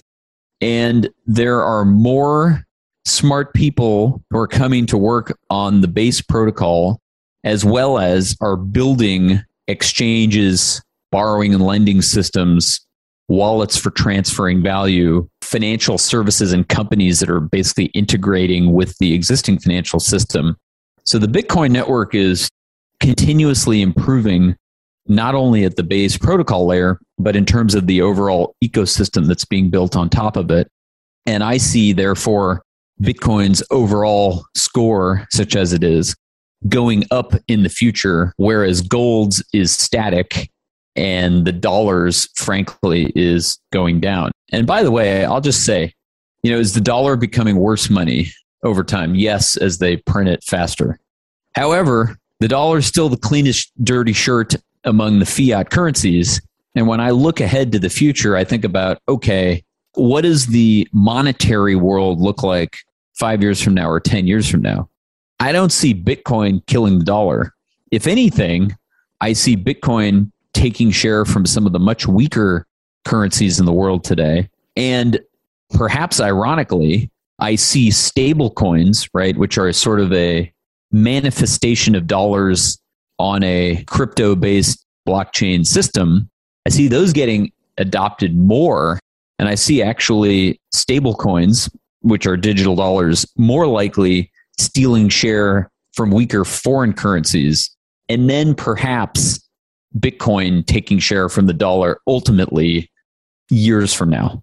and there are more smart people who are coming to work on the base protocol, as well as are building exchanges, borrowing and lending systems, wallets for transferring value, financial services and companies that are basically integrating with the existing financial system. So the Bitcoin network is continuously improving, not only at the base protocol layer, but in terms of the overall ecosystem that's being built on top of it. And I see, therefore, Bitcoin's overall score, such as it is, going up in the future, whereas gold's is static and the dollar's, frankly, is going down. And by the way, I'll just say, you know, is the dollar becoming worse money over time? Yes, as they print it faster. However, the dollar is still the cleanest dirty shirt among the fiat currencies. And when I look ahead to the future, I think about, okay, what does the monetary world look like five years from now or ten years from now? I don't see Bitcoin killing the dollar. If anything, I see Bitcoin taking share from some of the much weaker currencies in the world today. And perhaps ironically, I see stable coins, right, which are sort of a manifestation of dollars on a crypto-based blockchain system, I see those getting adopted more. And I see actually stable coins, which are digital dollars, more likely stealing share from weaker foreign currencies. And then perhaps Bitcoin taking share from the dollar ultimately years from now.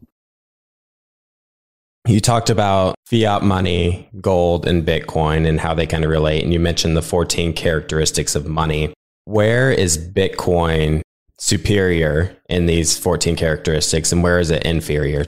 You talked about fiat money, gold, and Bitcoin and how they kind of relate. And you mentioned the fourteen characteristics of money. Where is Bitcoin superior in these fourteen characteristics, and where is it inferior?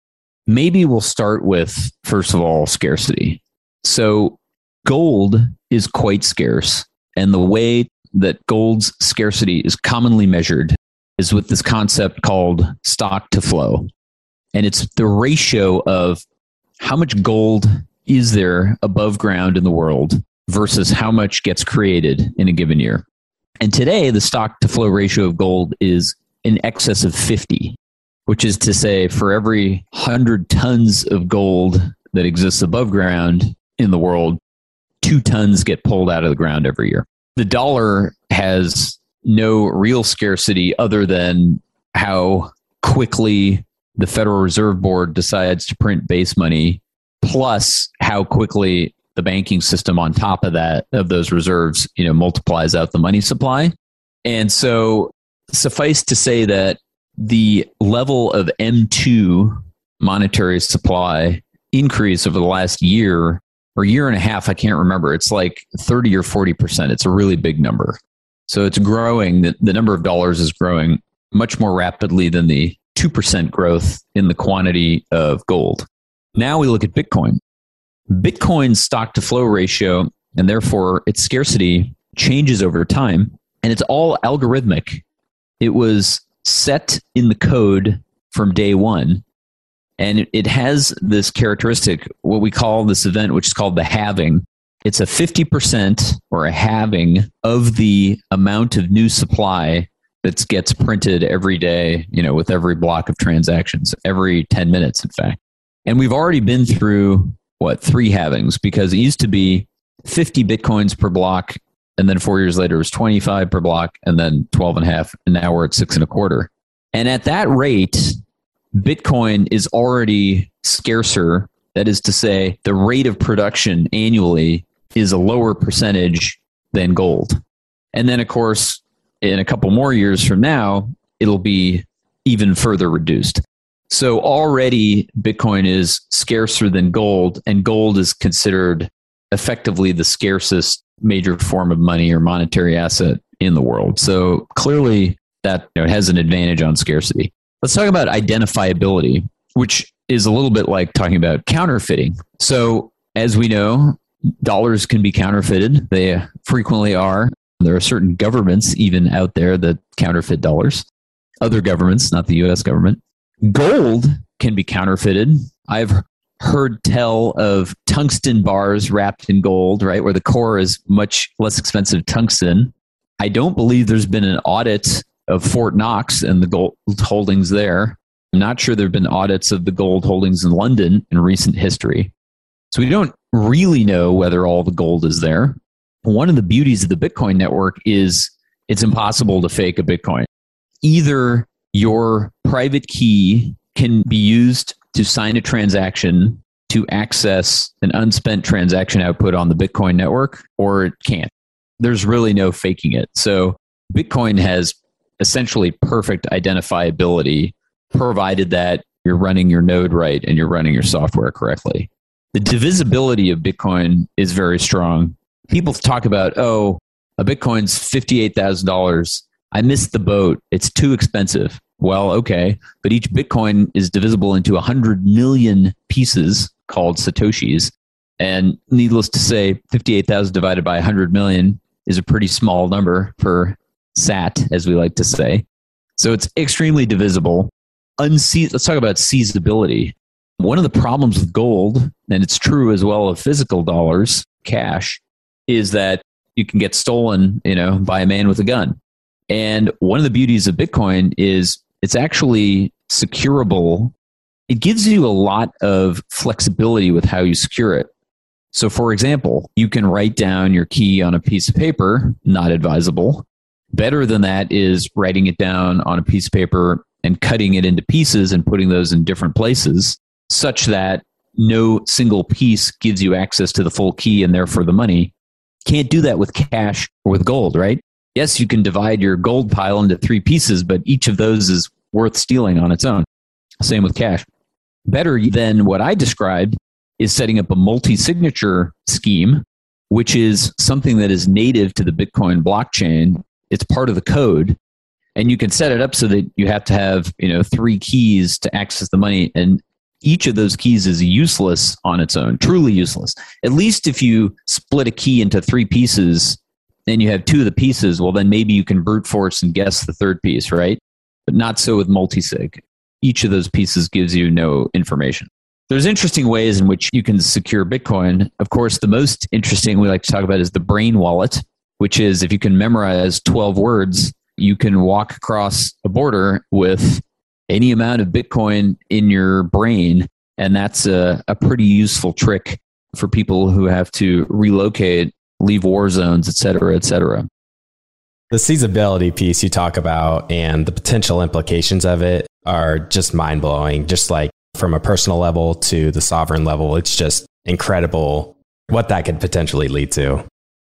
Maybe we'll start with, first of all, scarcity. So gold is quite scarce. And the way that gold's scarcity is commonly measured is with this concept called stock to flow. And it's the ratio of how much gold is there above ground in the world versus how much gets created in a given year. And today, the stock to flow ratio of gold is in excess of fifty, which is to say, for every one hundred tons of gold that exists above ground in the world, two tons get pulled out of the ground every year. The dollar has no real scarcity other than how quickly the Federal Reserve Board decides to print base money, plus how quickly the banking system on top of that, of those reserves, you know, multiplies out the money supply. And so suffice to say that the level of M two monetary supply increase over the last year or year and a half, I can't remember. It's like thirty or forty percent. It's a really big number. So it's growing. The, the number of dollars is growing much more rapidly than the two percent growth in the quantity of gold. Now we look at Bitcoin. Bitcoin's stock to flow ratio, and therefore its scarcity, changes over time, and it's all algorithmic. It was set in the code from day one, and it, it has this characteristic, what we call this event, which is called the halving. It's a fifty percent or a halving of the amount of new supply that gets printed every day, you know, with every block of transactions, every ten minutes, in fact. And we've already been through, what, three halvings, because it used to be fifty Bitcoins per block, and then four years later it was twenty-five per block, and then twelve and a half, and now we're at six and a quarter. And at that rate, Bitcoin is already scarcer. That is to say, the rate of production annually is a lower percentage than gold. And then, of course, in a couple more years from now, it'll be even further reduced. So already Bitcoin is scarcer than gold, and gold is considered effectively the scarcest major form of money or monetary asset in the world. So clearly that, you know, has an advantage on scarcity. Let's talk about identifiability, which is a little bit like talking about counterfeiting. So as we know, dollars can be counterfeited. They frequently are. There are certain governments even out there that counterfeit dollars. Other governments, not the U S government. Gold can be counterfeited. I've heard tell of tungsten bars wrapped in gold, right, where the core is much less expensive tungsten. I don't believe there's been an audit of Fort Knox and the gold holdings there. I'm not sure there have been audits of the gold holdings in London in recent history. So we don't really know whether all the gold is there. One of the beauties of the Bitcoin network is it's impossible to fake a Bitcoin. Either your private key can be used to sign a transaction to access an unspent transaction output on the Bitcoin network, or it can't. There's really no faking it. So Bitcoin has essentially perfect identifiability, provided that you're running your node right and you're running your software correctly. The divisibility of Bitcoin is very strong. People talk about, oh, a Bitcoin's fifty-eight thousand dollars. I missed the boat. It's too expensive. Well, okay, but each Bitcoin is divisible into one hundred million pieces called Satoshis. And needless to say, fifty-eight thousand divided by one hundred million is a pretty small number for S A T, as we like to say. So it's extremely divisible. Unse- Let's talk about seizability. One of the problems with gold, and it's true as well of physical dollars, cash, is that you can get stolen, you know, by a man with a gun. And one of the beauties of Bitcoin is it's actually securable. It gives you a lot of flexibility with how you secure it. So for example, you can write down your key on a piece of paper, not advisable. Better than that is writing it down on a piece of paper and cutting it into pieces and putting those in different places such that no single piece gives you access to the full key and therefore the money. Can't do that with cash or with gold, right? Yes, you can divide your gold pile into three pieces, but each of those is worth stealing on its own. Same with cash. Better than what I described is setting up a multi-signature scheme, which is something that is native to the Bitcoin blockchain. It's part of the code. And you can set it up so that you have to have, you know, three keys to access the money. And each of those keys is useless on its own, truly useless. At least if you split a key into three pieces and you have two of the pieces, well, then maybe you can brute force and guess the third piece, right? But not so with multisig. Each of those pieces gives you no information. There's interesting ways in which you can secure Bitcoin. Of course, the most interesting we like to talk about is the brain wallet, which is if you can memorize twelve words, you can walk across a border with any amount of Bitcoin in your brain. And that's a, a pretty useful trick for people who have to relocate, leave war zones, et cetera, et cetera. The seizability piece you talk about and the potential implications of it are just mind-blowing. Just like from a personal level to the sovereign level, it's just incredible what that could potentially lead to.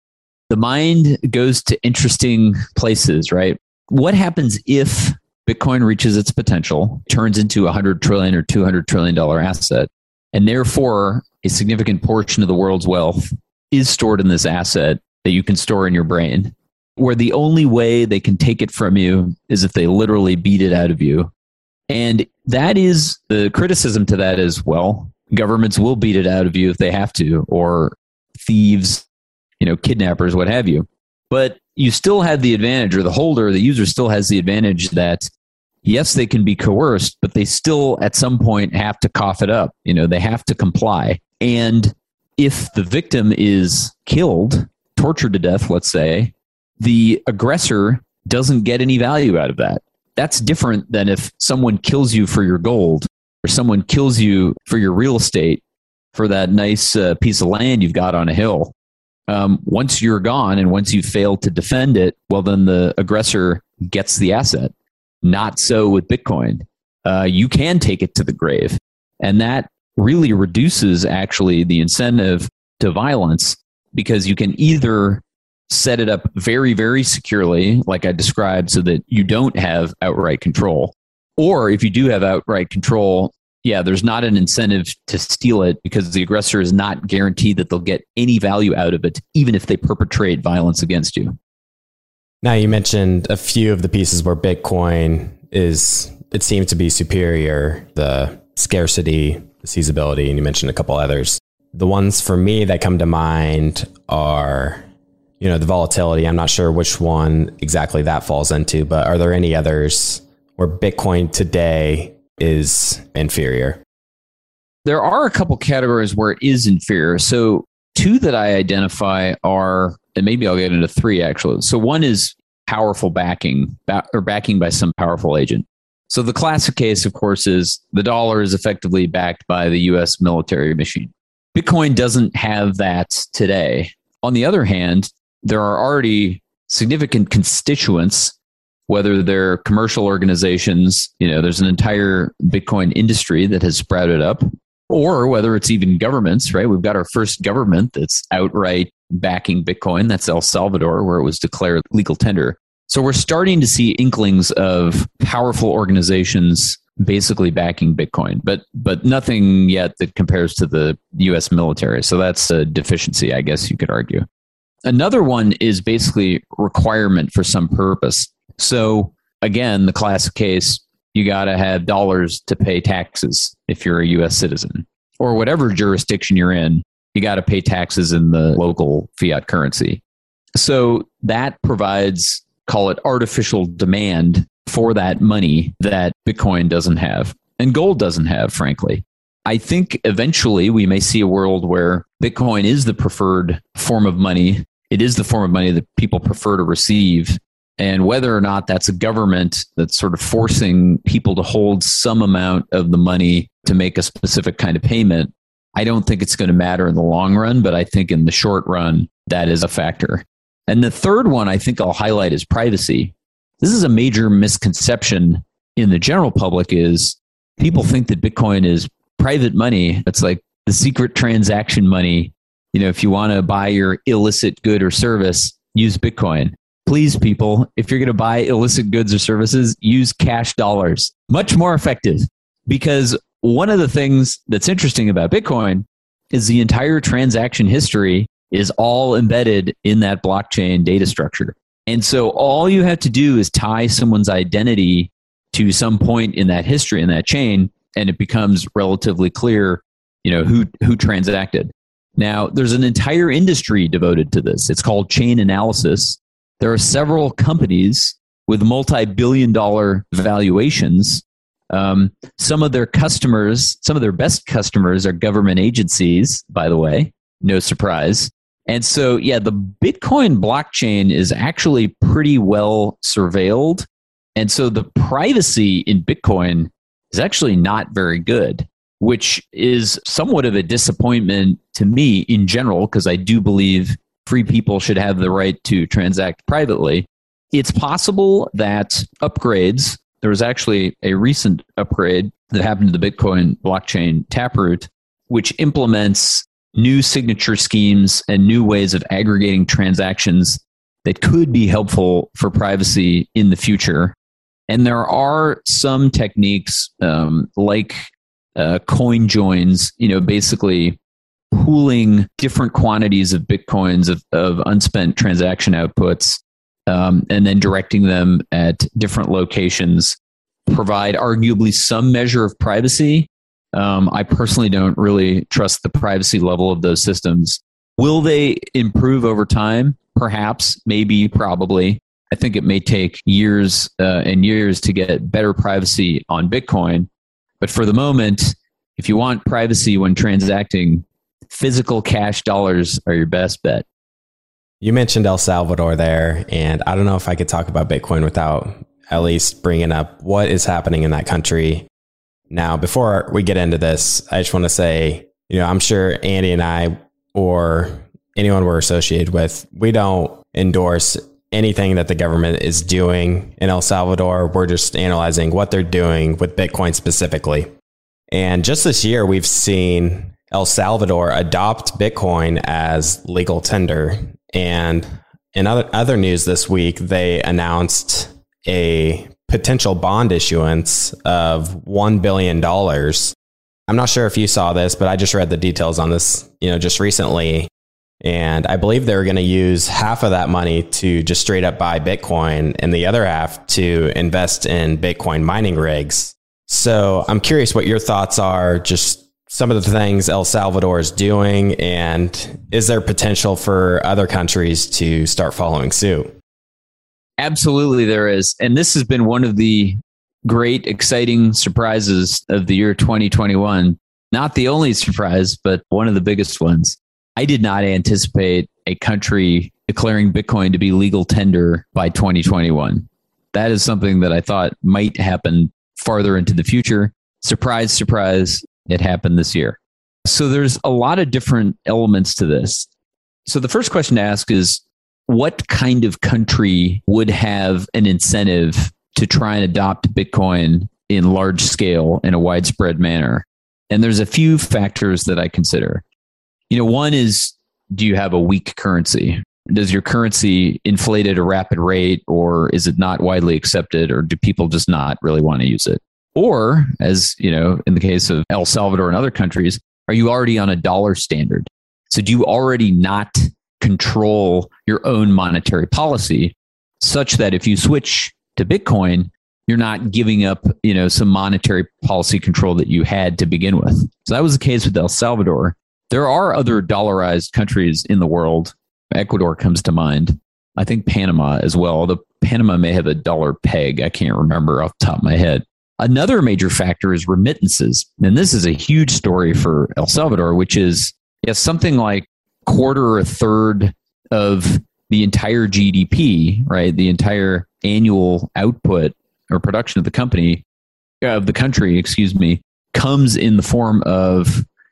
The mind goes to interesting places, right? What happens if Bitcoin reaches its potential, turns into a one hundred trillion dollars or two hundred trillion dollars asset, and therefore a significant portion of the world's wealth is stored in this asset that you can store in your brain, where the only way they can take it from you is if they literally beat it out of you. And that is the criticism to that is, well, governments will beat it out of you if they have to, or thieves, you know, kidnappers, what have you. But you still have the advantage, or the holder, the user still has the advantage that, yes, they can be coerced, but they still at some point have to cough it up. You know, they have to comply. And if the victim is killed, tortured to death, let's say, the aggressor doesn't get any value out of that. That's different than if someone kills you for your gold, or someone kills you for your real estate, for that nice uh, piece of land you've got on a hill. Um, once you're gone and once you fail to defend it, well, then the aggressor gets the asset. Not so with Bitcoin. Uh, you can take it to the grave. And that really reduces actually the incentive to violence, because you can either set it up very, very securely, like I described, so that you don't have outright control. Or if you do have outright control, yeah, there's not an incentive to steal it, because the aggressor is not guaranteed that they'll get any value out of it, even if they perpetrate violence against you. Now, you mentioned a few of the pieces where Bitcoin is, it seems to be superior, the scarcity, the seizability, and you mentioned a couple others. The ones for me that come to mind are, you know, the volatility. I'm not sure which one exactly that falls into, but are there any others where Bitcoin today is inferior? There are a couple categories where it is inferior. So two that I identify are, and maybe I'll get into three actually. So one is powerful backing, or backing by some powerful agent. So the classic case, of course, is the dollar is effectively backed by the U S military machine. Bitcoin doesn't have that today. On the other hand, there are already significant constituents, whether they're commercial organizations, you know, there's an entire Bitcoin industry that has sprouted up, or whether it's even governments, right? We've got our first government that's outright backing Bitcoin. That's El Salvador, where it was declared legal tender. So we're starting to see inklings of powerful organizations basically backing Bitcoin, but but nothing yet that compares to the U S military. So that's a deficiency, I guess you could argue. Another one is basically requirement for some purpose. So again, the classic case, you got to have dollars to pay taxes if you're a U S citizen, or whatever jurisdiction you're in, you got to pay taxes in the local fiat currency. So that provides, call it artificial demand for that money that Bitcoin doesn't have, and gold doesn't have, frankly. I think eventually we may see a world where Bitcoin is the preferred form of money. It is the form of money that people prefer to receive. And whether or not that's a government that's sort of forcing people to hold some amount of the money to make a specific kind of payment, I don't think it's going to matter in the long run, but I think in the short run, that is a factor. And the third one I think I'll highlight is privacy. This is a major misconception in the general public is people think that Bitcoin is private money. It's like the secret transaction money. You know, if you want to buy your illicit good or service, use Bitcoin. Please, people, if you're going to buy illicit goods or services, use cash dollars. Much more effective. Because one of the things that's interesting about Bitcoin is the entire transaction history is all embedded in that blockchain data structure. And so all you have to do is tie someone's identity to some point in that history, in that chain, and it becomes relatively clear, you know, who, who transacted. Now, there's an entire industry devoted to this. It's called chain analysis. There are several companies with multi-billion dollar valuations. Um, some of their customers, some of their best customers are government agencies, by the way, no surprise. And so, yeah, the Bitcoin blockchain is actually pretty well surveilled. And so the privacy in Bitcoin is actually not very good, which is somewhat of a disappointment to me in general, because I do believe free people should have the right to transact privately. It's possible that upgrades, there was actually a recent upgrade that happened to the Bitcoin blockchain Taproot, which implements new signature schemes and new ways of aggregating transactions that could be helpful for privacy in the future. And there are some techniques um, like uh, coin joins, you know, basically pooling different quantities of Bitcoins of, of unspent transaction outputs um, and then directing them at different locations provide arguably some measure of privacy. Um, I personally don't really trust the privacy level of those systems. Will they improve over time? Perhaps, maybe, probably. I think it may take years uh, and years to get better privacy on Bitcoin. But for the moment, if you want privacy when transacting, physical cash dollars are your best bet. You mentioned El Salvador there, and I don't know if I could talk about Bitcoin without at least bringing up what is happening in that country. Now, before we get into this, I just want to say, you know, I'm sure Andy and I, or anyone we're associated with, we don't endorse anything that the government is doing in El Salvador. We're just analyzing what they're doing with Bitcoin specifically. And just this year, we've seen El Salvador adopt Bitcoin as legal tender. And in other, other news this week, they announced a potential bond issuance of one billion dollars. I'm not sure if you saw this, but I just read the details on this, you know, just recently. And I believe they were going to use half of that money to just straight up buy Bitcoin and the other half to invest in Bitcoin mining rigs. So I'm curious what your thoughts are, just some of the things El Salvador is doing, and is there potential for other countries to start following suit? Absolutely, there is. And this has been one of the great, exciting surprises of the year twenty twenty-one. Not the only surprise, but one of the biggest ones. I did not anticipate a country declaring Bitcoin to be legal tender by twenty twenty-one. That is something that I thought might happen farther into the future. Surprise, surprise, it happened this year. So there's a lot of different elements to this. So the first question to ask is, what kind of country would have an incentive to try and adopt Bitcoin in large scale in a widespread manner? And there's a few factors that I consider. You know, one is, do you have a weak currency? Does your currency inflate at a rapid rate, or is it not widely accepted, or do people just not really want to use it? Or, as you know, in the case of El Salvador and other countries, are you already on a dollar standard? So do you already not control your own monetary policy such that if you switch to Bitcoin, you're not giving up, you know, some monetary policy control that you had to begin with? So that was the case with El Salvador. There are other dollarized countries in the world. Ecuador comes to mind. I think Panama as well, although Panama may have a dollar peg. I can't remember off the top of my head. Another major factor is remittances. And this is a huge story for El Salvador, which is yeah, something like a quarter or a third of the entire G D P, right? The entire annual output or production of the company, of the country, excuse me, comes in the form of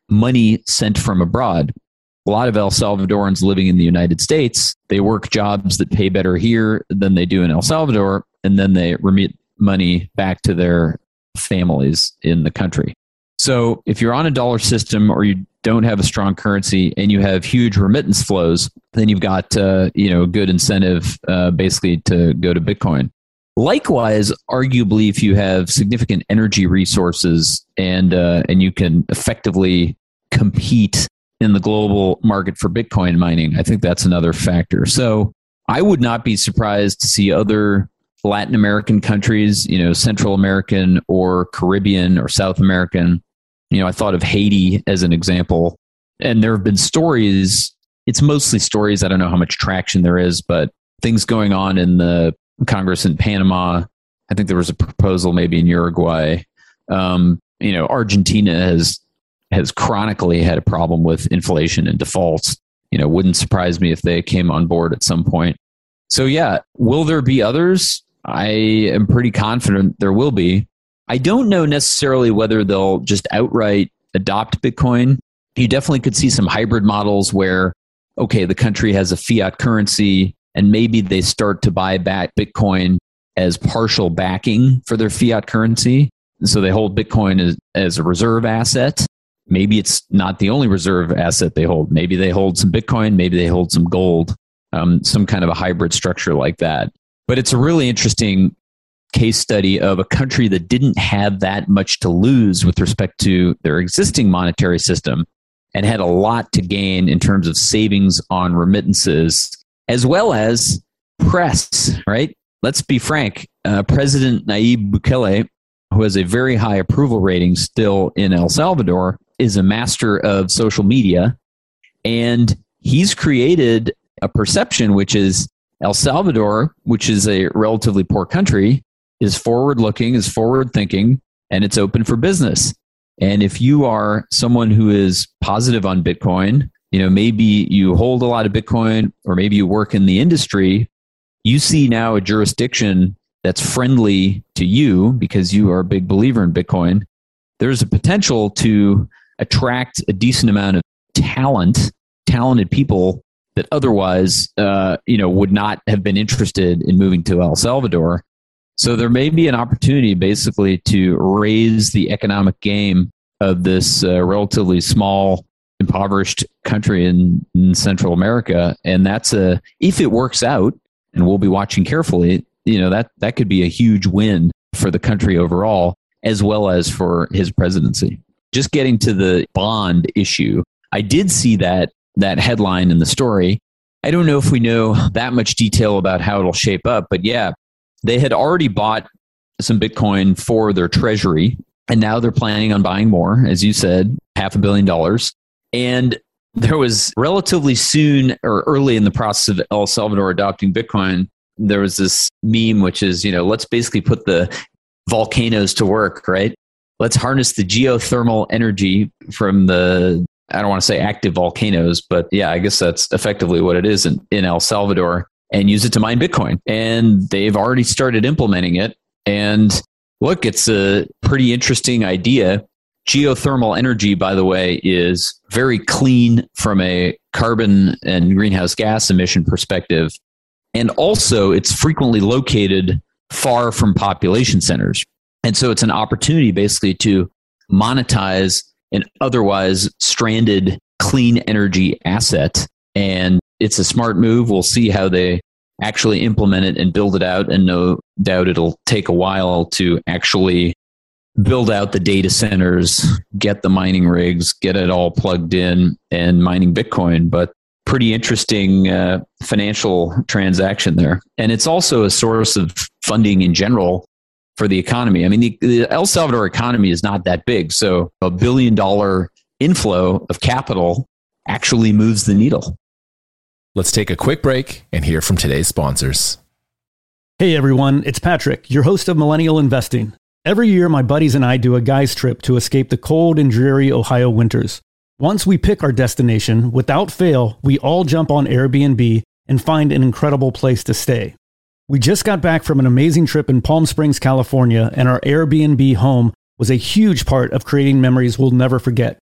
money sent from abroad. A lot of El Salvadorans living in the United States, they work jobs that pay better here than they do in El Salvador, and then they remit money back to their families in the country. So if you're on a dollar system or you don't have a strong currency and you have huge remittance flows, then you've got uh, you know good incentive uh, basically to go to Bitcoin. Likewise, arguably, if you have significant energy resources and uh, and you can effectively compete in the global market for Bitcoin mining, I think that's another factor. So I would not be surprised to see other Latin American countries, you know, Central American or Caribbean or South American. You know, I thought of Haiti as an example. And there have been stories, it's mostly stories, I don't know how much traction there is, but things going on in the Congress in Panama. I think there was a proposal maybe in Uruguay. Um, you know, Argentina has has chronically had a problem with inflation and defaults. You know, wouldn't surprise me if they came on board at some point. So yeah, will there be others? I am pretty confident there will be. I don't know necessarily whether they'll just outright adopt Bitcoin. You definitely could see some hybrid models where, okay, the country has a fiat currency and maybe they start to buy back Bitcoin as partial backing for their fiat currency. And so they hold Bitcoin as, as a reserve asset. Maybe it's not the only reserve asset they hold. Maybe they hold some Bitcoin, maybe they hold some gold, um, some kind of a hybrid structure like that. But it's a really interesting case study of a country that didn't have that much to lose with respect to their existing monetary system and had a lot to gain in terms of savings on remittances, as well as press, right? Let's be frank. Uh, President Nayib Bukele, who has a very high approval rating still in El Salvador, is a master of social media. And he's created a perception, which is El Salvador, which is a relatively poor country, is forward-looking, is forward-thinking, and it's open for business. And if you are someone who is positive on Bitcoin, you know, maybe you hold a lot of Bitcoin, or maybe you work in the industry, you see now a jurisdiction that's friendly to you because you are a big believer in Bitcoin. There's a potential to attract a decent amount of talent, talented people that otherwise, uh, you know, would not have been interested in moving to El Salvador. So there may be an opportunity basically to raise the economic game of this uh, relatively small, impoverished country in, in Central America. And that's a, if it works out, and we'll be watching carefully, you know, that, that could be a huge win for the country overall, as well as for his presidency. Just getting to the bond issue, I did see that that headline in the story. I don't know if we know that much detail about how it'll shape up, but yeah, they had already bought some Bitcoin for their treasury, and now they're planning on buying more, as you said, half a billion dollars. And there was relatively soon or early in the process of El Salvador adopting Bitcoin, there was this meme, which is, you know, let's basically put the volcanoes to work, right? Let's harness the geothermal energy from the, I don't want to say active volcanoes, but yeah, I guess that's effectively what it is in, in El Salvador, and use it to mine Bitcoin. And they've already started implementing it. And look, it's a pretty interesting idea. Geothermal energy, by the way, is very clean from a carbon and greenhouse gas emission perspective. And also, it's frequently located far from population centers. And so it's an opportunity basically to monetize an otherwise stranded clean energy asset. And it's a smart move. We'll see how they actually implement it and build it out. And no doubt it'll take a while to actually build out the data centers, get the mining rigs, get it all plugged in and mining Bitcoin. But pretty interesting uh, financial transaction there. And it's also a source of funding in general for the economy. I mean, the, the El Salvador economy is not that big. So a billion dollar inflow of capital actually moves the needle. Let's take a quick break and hear from today's sponsors. Hey everyone, it's Patrick, your host of Millennial Investing. Every year, my buddies and I do a guy's trip to escape the cold and dreary Ohio winters. Once we pick our destination, without fail, we all jump on Airbnb and find an incredible place to stay. We just got back from an amazing trip in Palm Springs, California, and our Airbnb home was a huge part of creating memories we'll never forget.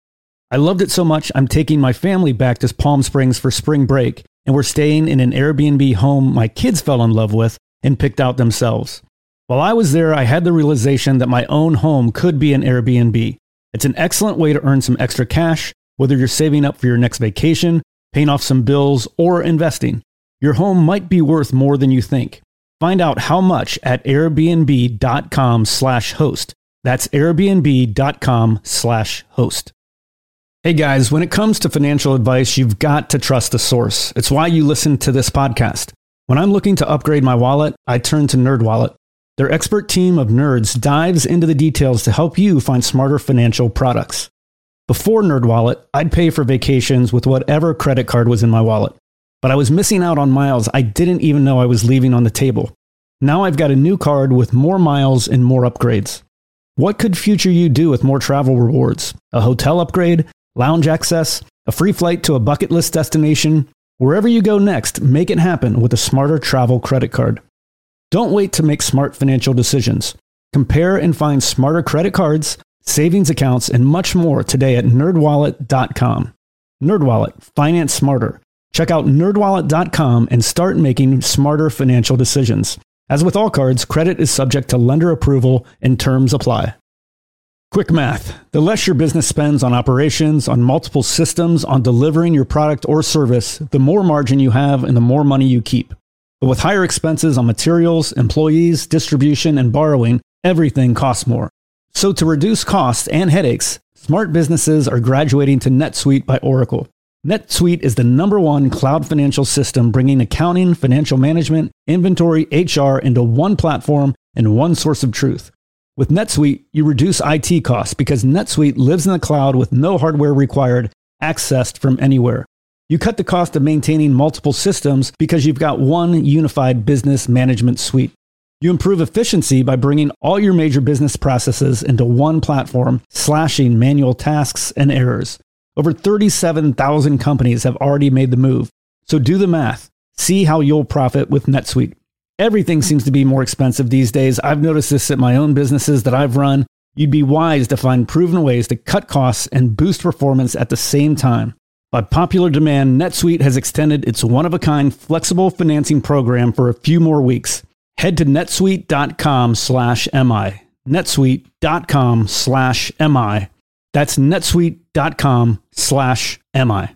I loved it so much, I'm taking my family back to Palm Springs for spring break, and we're staying in an Airbnb home my kids fell in love with and picked out themselves. While I was there, I had the realization that my own home could be an Airbnb. It's an excellent way to earn some extra cash, whether you're saving up for your next vacation, paying off some bills, or investing. Your home might be worth more than you think. Find out how much at airbnb.com slash host. That's airbnb.com slash host. Hey guys, when it comes to financial advice, you've got to trust the source. It's why you listen to this podcast. When I'm looking to upgrade my wallet, I turn to NerdWallet. Their expert team of nerds dives into the details to help you find smarter financial products. Before NerdWallet, I'd pay for vacations with whatever credit card was in my wallet. But I was missing out on miles I didn't even know I was leaving on the table. Now I've got a new card with more miles and more upgrades. What could future you do with more travel rewards? A hotel upgrade? Lounge access? A free flight to a bucket list destination? Wherever you go next, make it happen with a smarter travel credit card. Don't wait to make smart financial decisions. Compare and find smarter credit cards, savings accounts, and much more today at nerd wallet dot com. NerdWallet, finance smarter. Check out nerd wallet dot com and start making smarter financial decisions. As with all cards, credit is subject to lender approval and terms apply. Quick math. The less your business spends on operations, on multiple systems, on delivering your product or service, the more margin you have and the more money you keep. But with higher expenses on materials, employees, distribution, and borrowing, everything costs more. So to reduce costs and headaches, smart businesses are graduating to NetSuite by Oracle. NetSuite is the number one cloud financial system bringing accounting, financial management, inventory, H R into one platform and one source of truth. With NetSuite, you reduce I T costs because NetSuite lives in the cloud with no hardware required, accessed from anywhere. You cut the cost of maintaining multiple systems because you've got one unified business management suite. You improve efficiency by bringing all your major business processes into one platform, slashing manual tasks and errors. Over thirty-seven thousand companies have already made the move. So do the math. See how you'll profit with NetSuite. Everything seems to be more expensive these days. I've noticed this at my own businesses that I've run. You'd be wise to find proven ways to cut costs and boost performance at the same time. By popular demand, NetSuite has extended its one-of-a-kind flexible financing program for a few more weeks. Head to netsuite.com slash MI. netsuite.com slash MI. That's netsuite.com slash MI.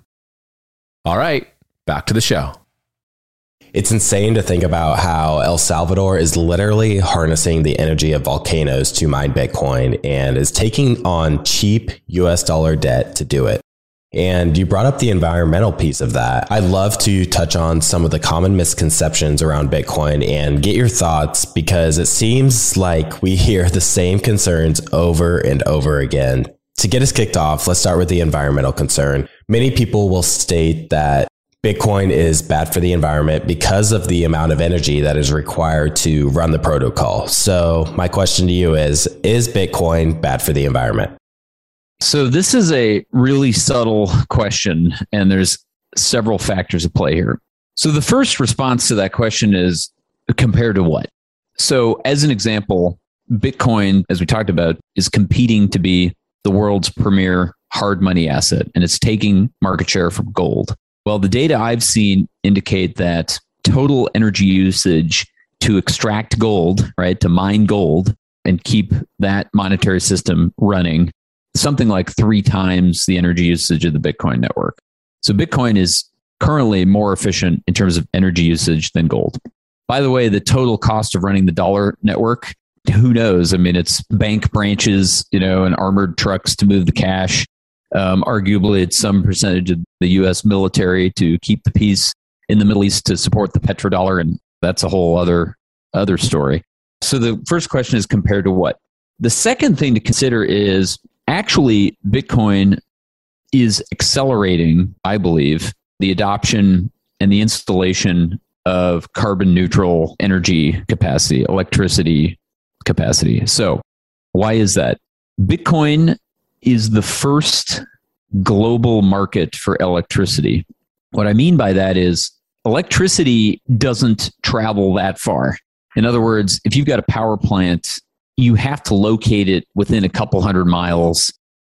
All right, back to the show. It's insane to think about how El Salvador is literally harnessing the energy of volcanoes to mine Bitcoin and is taking on cheap U S dollar debt to do it. And you brought up the environmental piece of that. I'd love to touch on some of the common misconceptions around Bitcoin and get your thoughts, because it seems like we hear the same concerns over and over again. To get us kicked off, let's start with the environmental concern. Many people will state that Bitcoin is bad for the environment because of the amount of energy that is required to run the protocol. So my question to you is, is Bitcoin bad for the environment? So this is a really subtle question, and there's several factors at play here. So the first response to that question is, compared to what? So as an example, Bitcoin, as we talked about, is competing to be the world's premier hard money asset, and it's taking market share from gold. Well, the data I've seen indicate that total energy usage to extract gold, right, to mine gold and keep that monetary system running, something like three times the energy usage of the Bitcoin network. So Bitcoin is currently more efficient in terms of energy usage than gold. By the way, the total cost of running the dollar network, who knows? I mean, it's bank branches, you know, and armored trucks to move the cash. Um, arguably, it's some percentage of the U S military to keep the peace in the Middle East to support the petrodollar, and that's a whole other other story. So the first question is, compared to what? The second thing to consider is, actually, Bitcoin is accelerating, I believe, the adoption and the installation of carbon neutral energy capacity, electricity capacity. So why is that? Bitcoin is the first global market for electricity. What I mean by that is electricity doesn't travel that far. In other words, if you've got a power plant, you have to locate it within a couple hundred miles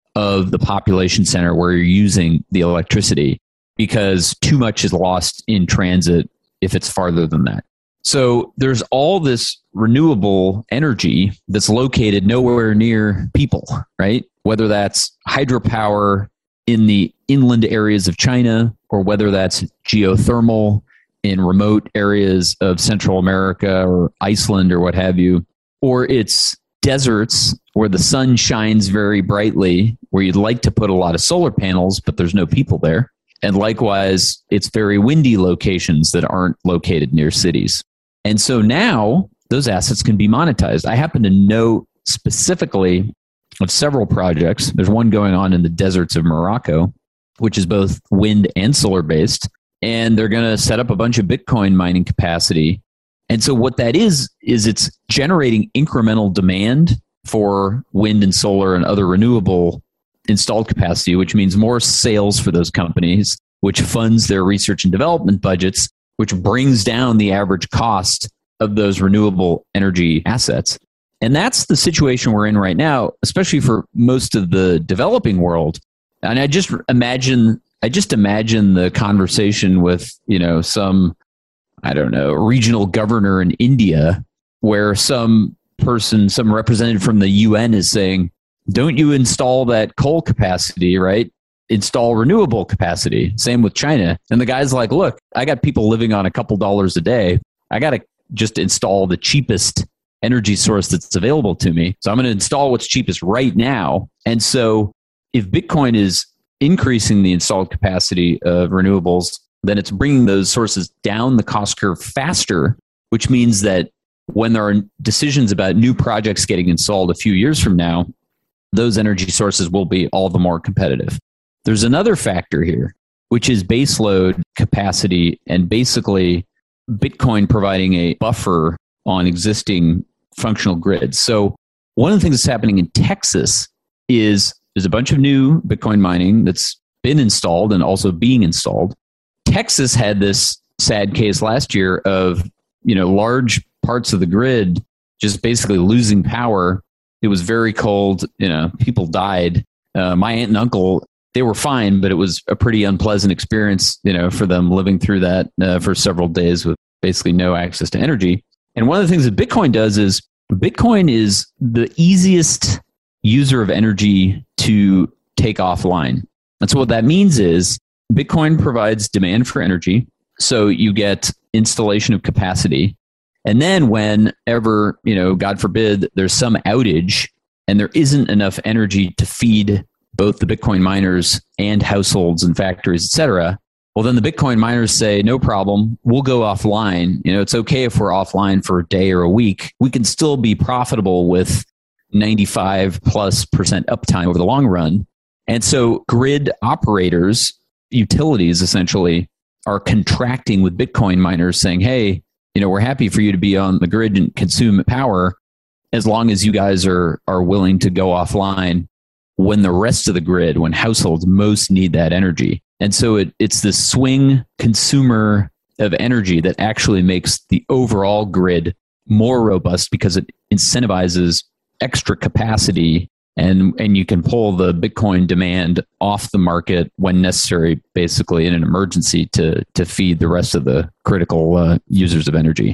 of the population center where you're using the electricity, because too much is lost in transit if it's farther than that. So there's all this renewable energy that's located nowhere near people, right? Whether that's hydropower in the inland areas of China, or whether that's geothermal in remote areas of Central America or Iceland or what have you, or it's deserts where the sun shines very brightly, where you'd like to put a lot of solar panels, but there's no people there. And likewise, it's very windy locations that aren't located near cities. And so now those assets can be monetized. I happen to know specifically of several projects. There's one going on in the deserts of Morocco, which is both wind and solar based. And they're going to set up a bunch of Bitcoin mining capacity. And so what that is, is it's generating incremental demand for wind and solar and other renewable installed capacity, which means more sales for those companies, which funds their research and development budgets, which brings down the average cost of those renewable energy assets. And that's the situation we're in right now, especially for most of the developing world. And I just imagine, I just imagine the conversation with, you know, some, I don't know, regional governor in India, where some person, some representative from the U N is saying, don't you install that coal capacity, right? Install renewable capacity. Same with China. And the guy's like, look, I got people living on a couple dollars a day. I got to just install the cheapest energy source that's available to me. So I'm going to install what's cheapest right now. And so if Bitcoin is increasing the installed capacity of renewables, then it's bringing those sources down the cost curve faster, which means that when there are decisions about new projects getting installed a few years from now, those energy sources will be all the more competitive. There's another factor here, which is baseload capacity and basically Bitcoin providing a buffer on existing functional grids. So one of the things that's happening in Texas is there's a bunch of new Bitcoin mining that's been installed and also being installed. Texas had this sad case last year of, you know, large parts of the grid just basically losing power. It was very cold. You know, people died. Uh, my aunt and uncle, they were fine, but it was a pretty unpleasant experience, you know, for them living through that uh, for several days with basically no access to energy. And one of the things that Bitcoin does is Bitcoin is the easiest user of energy to take offline. And so what that means is Bitcoin provides demand for energy. So you get installation of capacity. And then whenever, you know, God forbid, there's some outage and there isn't enough energy to feed both the Bitcoin miners and households and factories, et cetera, well, then the Bitcoin miners say, no problem, we'll go offline. You know, it's okay if we're offline for a day or a week. We can still be profitable with ninety-five plus percent uptime over the long run. And so grid operators, utilities essentially, are contracting with Bitcoin miners saying, hey, you know, we're happy for you to be on the grid and consume power as long as you guys are are willing to go offline when the rest of the grid, when households most need that energy. And so it, it's the swing consumer of energy that actually makes the overall grid more robust because it incentivizes extra capacity, and, and you can pull the Bitcoin demand off the market when necessary, basically in an emergency to, to feed the rest of the critical uh, users of energy.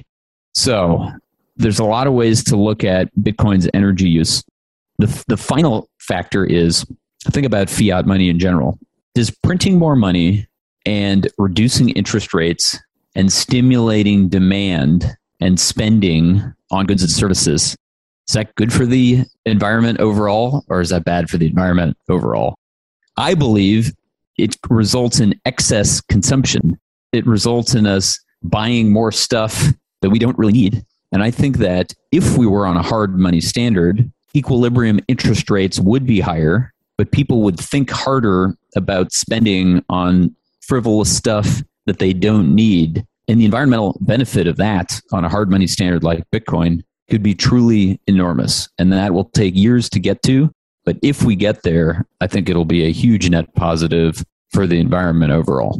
So there's a lot of ways to look at Bitcoin's energy use. The, the final factor is, think about fiat money in general. Does printing more money and reducing interest rates and stimulating demand and spending on goods and services, is that good for the environment overall, or is that bad for the environment overall? I believe it results in excess consumption. It results in us buying more stuff that we don't really need. And I think that if we were on a hard money standard, equilibrium interest rates would be higher, but people would think harder about spending on frivolous stuff that they don't need. And the environmental benefit of that on a hard money standard like Bitcoin could be truly enormous. And that will take years to get to. But if we get there, I think it'll be a huge net positive for the environment overall.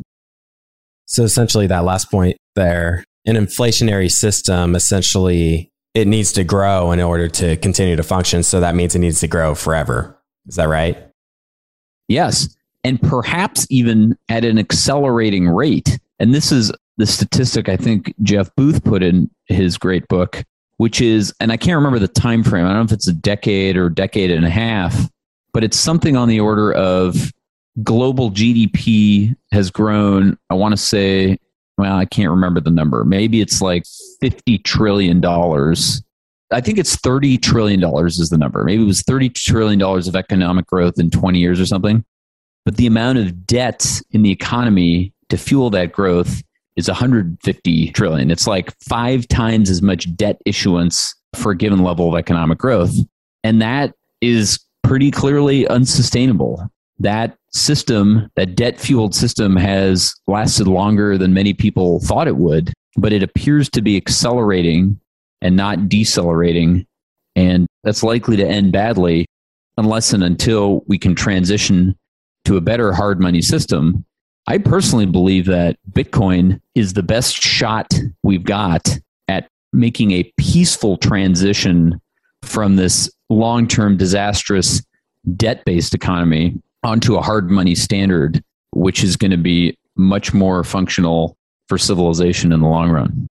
So essentially that last point there, an inflationary system, essentially it needs to grow in order to continue to function. So that means it needs to grow forever. Is that right? Yes. And perhaps even at an accelerating rate. And this is the statistic I think Jeff Booth put in his great book, which is, and I can't remember the time frame. I don't know if it's a decade or decade and a half, but it's something on the order of global G D P has grown, I want to say, well, I can't remember the number. Maybe it's like fifty trillion dollars. I think it's thirty trillion dollars is the number. Maybe it was thirty trillion dollars of economic growth in twenty years or something. But the amount of debt in the economy to fuel that growth is one hundred fifty trillion. It's like five times as much debt issuance for a given level of economic growth. And that is pretty clearly unsustainable. That system, that debt-fueled system, has lasted longer than many people thought it would, but it appears to be accelerating and not decelerating. And that's likely to end badly unless and until we can transition to a better hard money system. I personally believe that Bitcoin is the best shot we've got at making a peaceful transition from this long-term disastrous debt-based economy onto a hard money standard, which is going to be much more functional for civilization in the long run.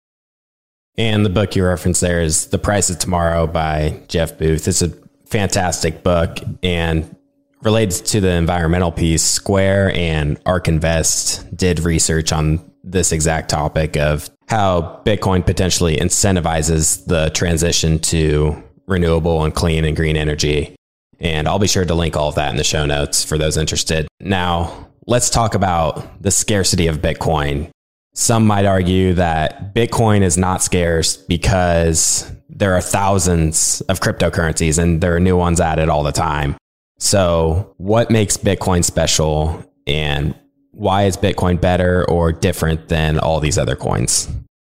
And the book you referenced there is The Price of Tomorrow by Jeff Booth. It's a fantastic book and related to the environmental piece. Square and ARK Invest did research on this exact topic of how Bitcoin potentially incentivizes the transition to renewable and clean and green energy. And I'll be sure to link all of that in the show notes for those interested. Now, let's talk about the scarcity of Bitcoin. Some might argue that Bitcoin is not scarce because there are thousands of cryptocurrencies and there are new ones added all the time. So what makes Bitcoin special, and why is Bitcoin better or different than all these other coins?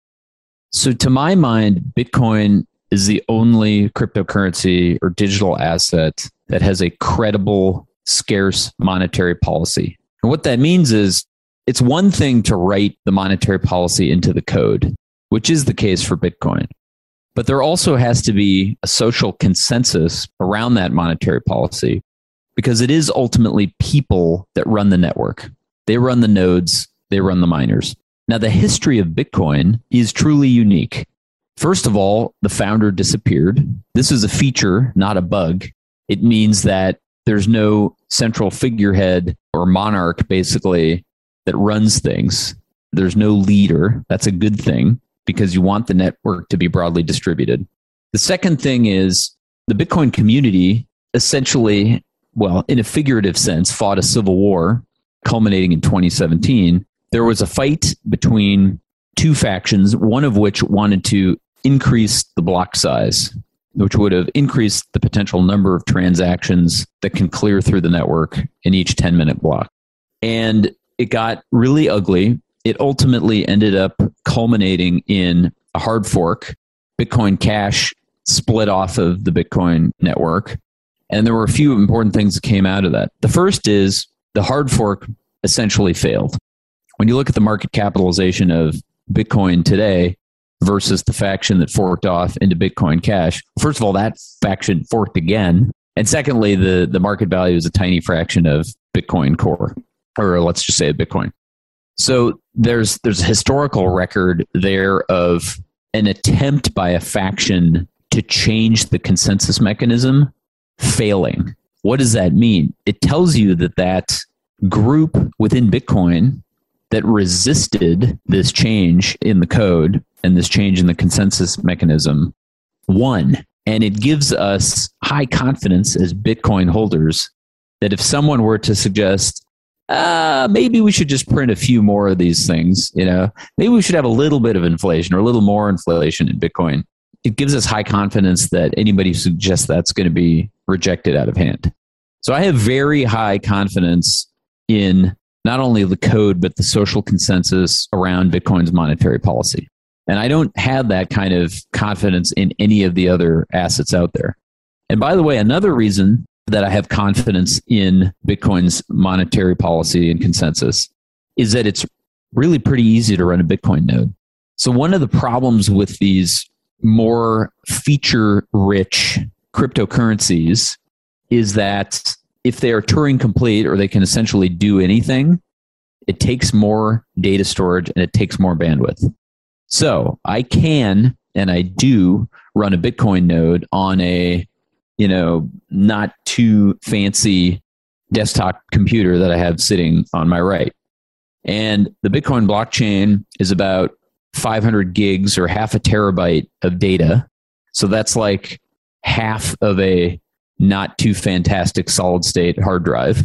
So to my mind, Bitcoin is the only cryptocurrency or digital asset that has a credible, scarce monetary policy. And what that means is it's one thing to write the monetary policy into the code, which is the case for Bitcoin. But there also has to be a social consensus around that monetary policy, because it is ultimately people that run the network. They run the nodes, they run the miners. Now, the history of Bitcoin is truly unique. First of all, the founder disappeared. This is a feature, not a bug. It means that there's no central figurehead or monarch, basically, that runs things. There's no leader. That's a good thing because you want the network to be broadly distributed. The second thing is the Bitcoin community essentially, well, in a figurative sense, fought a civil war culminating in twenty seventeen. There was a fight between two factions, one of which wanted to increase the block size, which would have increased the potential number of transactions that can clear through the network in each ten-minute block. And it got really ugly. It ultimately ended up culminating in a hard fork. Bitcoin Cash split off of the Bitcoin network. And there were a few important things that came out of that. The first is the hard fork essentially failed. When you look at the market capitalization of Bitcoin today versus the faction that forked off into Bitcoin Cash, first of all, that faction forked again. And secondly, the, the market value is a tiny fraction of Bitcoin Core, or let's just say Bitcoin. So there's there's a historical record there of an attempt by a faction to change the consensus mechanism failing. What does that mean? It tells you that that group within Bitcoin that resisted this change in the code and this change in the consensus mechanism won. And it gives us high confidence as Bitcoin holders that if someone were to suggest, uh, maybe we should just print a few more of these things, you know, maybe we should have a little bit of inflation or a little more inflation in Bitcoin, it gives us high confidence that anybody who suggests that's going to be rejected out of hand. So I have very high confidence in not only the code, but the social consensus around Bitcoin's monetary policy. And I don't have that kind of confidence in any of the other assets out there. And by the way, another reason that I have confidence in Bitcoin's monetary policy and consensus is that it's really pretty easy to run a Bitcoin node. So one of the problems with these more feature-rich cryptocurrencies is that if they are Turing complete or they can essentially do anything, it takes more data storage and it takes more bandwidth. So I can, and I do run a Bitcoin node on a, you know, not too fancy desktop computer that I have sitting on my right. And the Bitcoin blockchain is about five hundred gigs or half a terabyte of data. So that's like half of a not too fantastic solid state hard drive.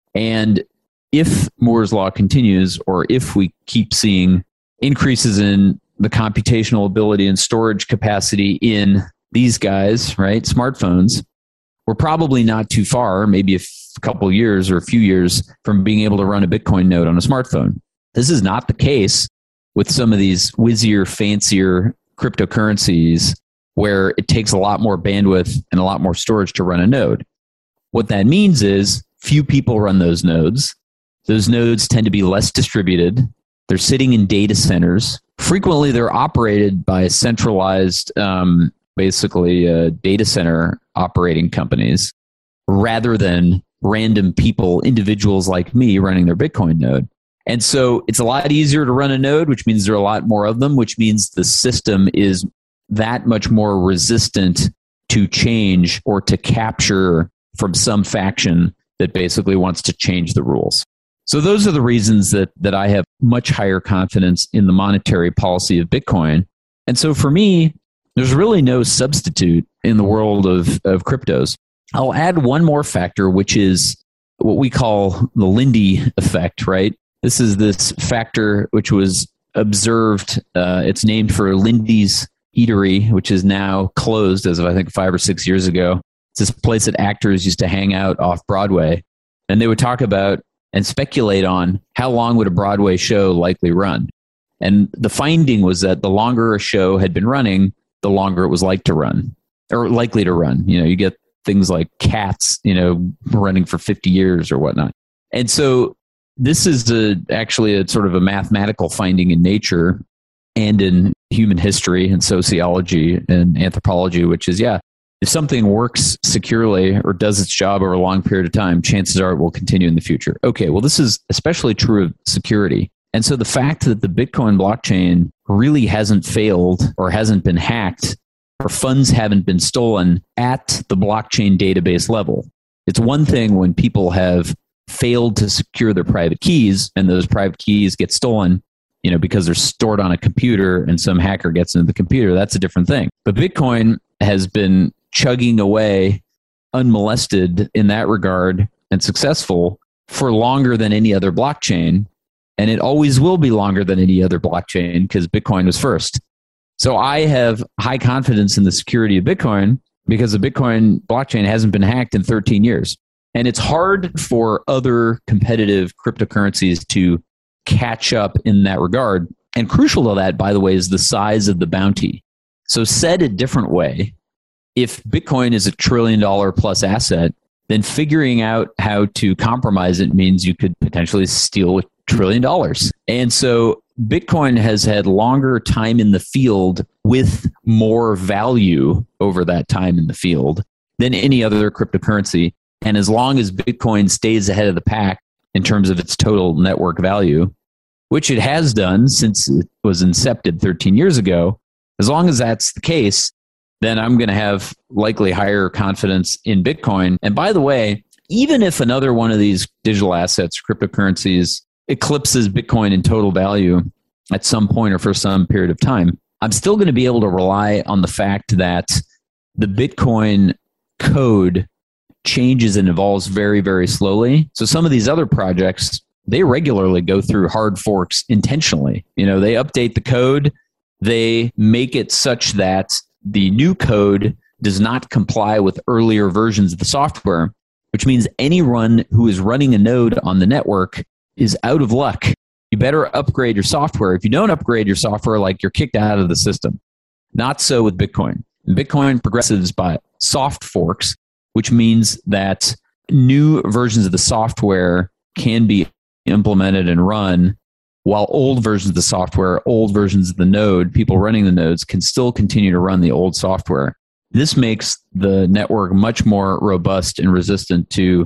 And if Moore's law continues, or if we keep seeing increases in the computational ability and storage capacity in these guys, right, smartphones, we're probably not too far, maybe a f- couple years or a few years from being able to run a Bitcoin node on a smartphone. This is not the case with some of these whizzier, fancier cryptocurrencies where it takes a lot more bandwidth and a lot more storage to run a node. What that means is few people run those nodes. Those nodes tend to be less distributed. They're sitting in data centers. Frequently, they're operated by centralized, um, basically, uh, data center operating companies rather than random people, individuals like me running their Bitcoin node. And so it's a lot easier to run a node, which means there are a lot more of them, which means the system is that much more resistant to change or to capture from some faction that basically wants to change the rules. So those are the reasons that that I have much higher confidence in the monetary policy of Bitcoin. And so for me, there's really no substitute in the world of, of cryptos. I'll add one more factor, which is what we call the Lindy effect, right? This is this factor which was observed. Uh, it's named for Lindy's Eatery, which is now closed as of, I think, five or six years ago. It's this place that actors used to hang out off Broadway. And they would talk about and speculate on how long would a Broadway show likely run. And the finding was that the longer a show had been running, the longer it was like to run, or likely to run. You know, you get things like Cats, you know, running for fifty years or whatnot. And so this is a, actually a sort of a mathematical finding in nature and in human history and sociology and anthropology, which is, yeah, if something works securely or does its job over a long period of time, chances are it will continue in the future. Okay, well, this is especially true of security. And so the fact that the Bitcoin blockchain really hasn't failed or hasn't been hacked or funds haven't been stolen at the blockchain database level. It's one thing when people have failed to secure their private keys and those private keys get stolen, you know, because they're stored on a computer and some hacker gets into the computer. That's a different thing. But Bitcoin has been chugging away unmolested in that regard and successful for longer than any other blockchain. And it always will be longer than any other blockchain because Bitcoin was first. So I have high confidence in the security of Bitcoin because the Bitcoin blockchain hasn't been hacked in thirteen years. And it's hard for other competitive cryptocurrencies to catch up in that regard. And crucial to that, by the way, is the size of the bounty. So said a different way, if Bitcoin is a trillion dollar plus asset, then figuring out how to compromise it means you could potentially steal a trillion dollars. And so Bitcoin has had longer time in the field with more value over that time in the field than any other cryptocurrency. And as long as Bitcoin stays ahead of the pack in terms of its total network value, which it has done since it was incepted thirteen years ago, as long as that's the case, then I'm going to have likely higher confidence in Bitcoin. And by the way, even if another one of these digital assets, cryptocurrencies, eclipses Bitcoin in total value at some point or for some period of time, I'm still going to be able to rely on the fact that the Bitcoin code changes and evolves very, very slowly. So some of these other projects, they regularly go through hard forks intentionally. You know, they update the code, they make it such that the new code does not comply with earlier versions of the software, which means anyone who is running a node on the network is out of luck. You better upgrade your software. If you don't upgrade your software, like, you're kicked out of the system. Not so with Bitcoin. Bitcoin progresses by soft forks, which means that new versions of the software can be implemented and run, while old versions of the software, old versions of the node, people running the nodes can still continue to run the old software. This makes the network much more robust and resistant to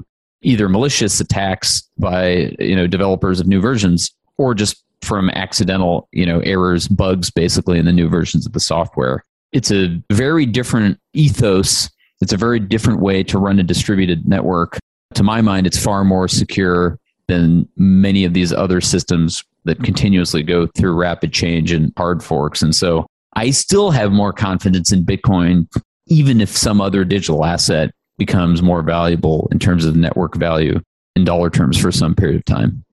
either malicious attacks by, you know, developers of new versions, or just from accidental, you know, errors, bugs, basically in the new versions of the software. It's a very different ethos. It's a very different way to run a distributed network. To my mind, it's far more secure than many of these other systems that continuously go through rapid change and hard forks. And so I still have more confidence in Bitcoin, even if some other digital asset becomes more valuable in terms of network value in dollar terms for some period of time.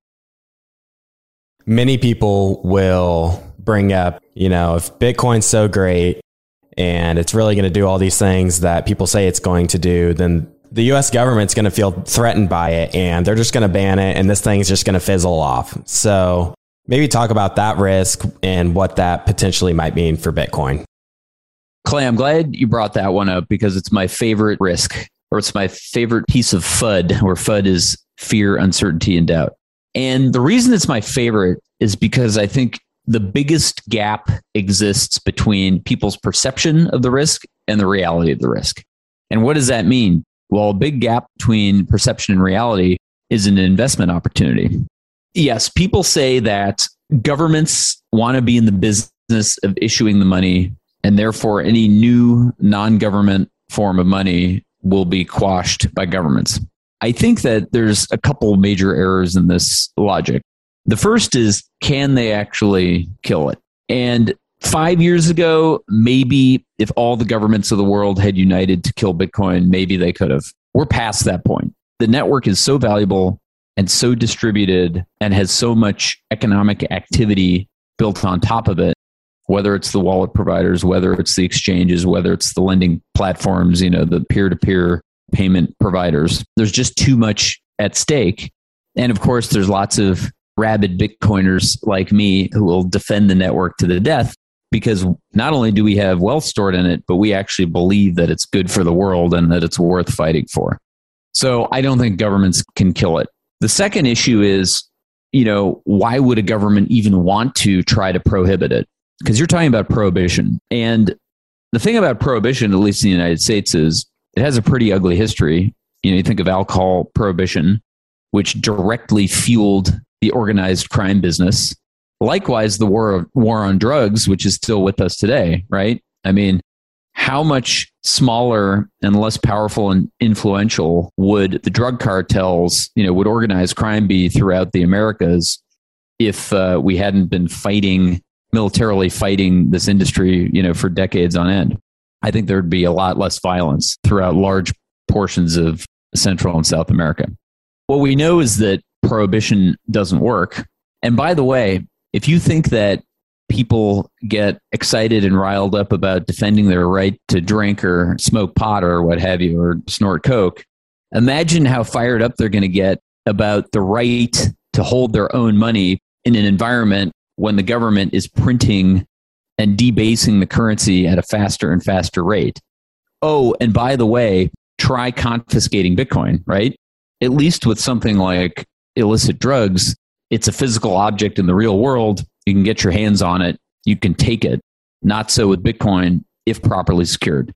Many people will bring up, you know, if Bitcoin's so great and it's really going to do all these things that people say it's going to do, then the U S government's going to feel threatened by it and they're just going to ban it and this thing's just going to fizzle off. So maybe talk about that risk and what that potentially might mean for Bitcoin. Clay, I'm glad you brought that one up because it's my favorite risk, or it's my favorite piece of FUD, where FUD is fear, uncertainty, and doubt. And the reason it's my favorite is because I think the biggest gap exists between people's perception of the risk and the reality of the risk. And what does that mean? Well, a big gap between perception and reality is an investment opportunity. Yes, people say that governments want to be in the business of issuing the money, and therefore any new non-government form of money will be quashed by governments. I think that there's a couple major errors in this logic. The first is, can they actually kill it? And five years ago, maybe if all the governments of the world had united to kill Bitcoin, maybe they could have. We're past that point. The network is so valuable and so distributed and has so much economic activity built on top of it, whether it's the wallet providers, whether it's the exchanges, whether it's the lending platforms, you know, the peer-to-peer payment providers. There's just too much at stake. And of course, there's lots of rabid Bitcoiners like me who will defend the network to the death, because not only do we have wealth stored in it, but we actually believe that it's good for the world and that it's worth fighting for. So I don't think governments can kill it. The second issue is, you know, why would a government even want to try to prohibit it? Because you're talking about prohibition. And the thing about prohibition, at least in the United States, is it has a pretty ugly history. You know, you think of alcohol prohibition, which directly fueled the organized crime business. Likewise, the war, war on drugs, which is still with us today, right? I mean, how much smaller and less powerful and influential would the drug cartels, you know, would organized crime be throughout the Americas if uh, we hadn't been fighting, militarily fighting this industry, you know, for decades on end? I think there'd be a lot less violence throughout large portions of Central and South America. What we know is that prohibition doesn't work. And by the way, if you think that people get excited and riled up about defending their right to drink or smoke pot or what have you, or snort coke, imagine how fired up they're going to get about the right to hold their own money in an environment when the government is printing and debasing the currency at a faster and faster rate. Oh, and by the way, try confiscating Bitcoin, right? At least with something like illicit drugs, it's a physical object in the real world. You can get your hands on it. You can take it. Not so with Bitcoin, if properly secured.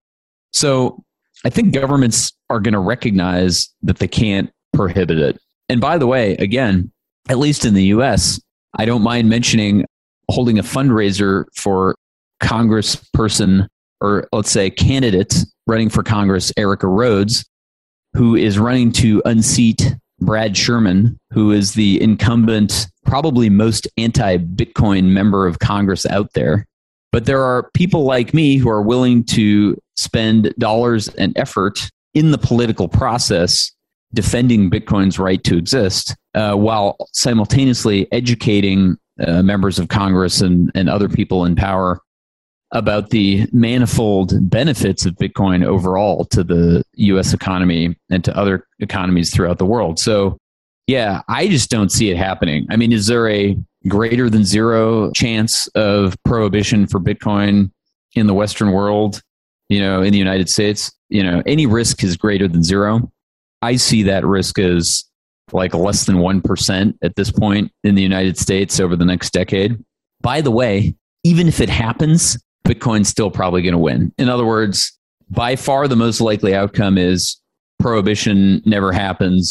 So I think governments are going to recognize that they can't prohibit it. And by the way, again, at least in the U S, I don't mind mentioning holding a fundraiser for Congressperson, or let's say candidate running for Congress, Erica Rhodes, who is running to unseat Brad Sherman, who is the incumbent, probably most anti-Bitcoin member of Congress out there. But there are people like me who are willing to spend dollars and effort in the political process defending Bitcoin's right to exist, uh, while simultaneously educating uh, members of Congress and, and other people in power about the manifold benefits of Bitcoin overall to the U S economy and to other economies throughout the world. So, yeah, I just don't see it happening. I mean, is there a greater than zero chance of prohibition for Bitcoin in the Western world, you know, in the United States? You know, any risk is greater than zero. I see that risk as like less than one percent at this point in the United States over the next decade. By the way, even if it happens, Bitcoin's still probably going to win. In other words, by far the most likely outcome is prohibition never happens.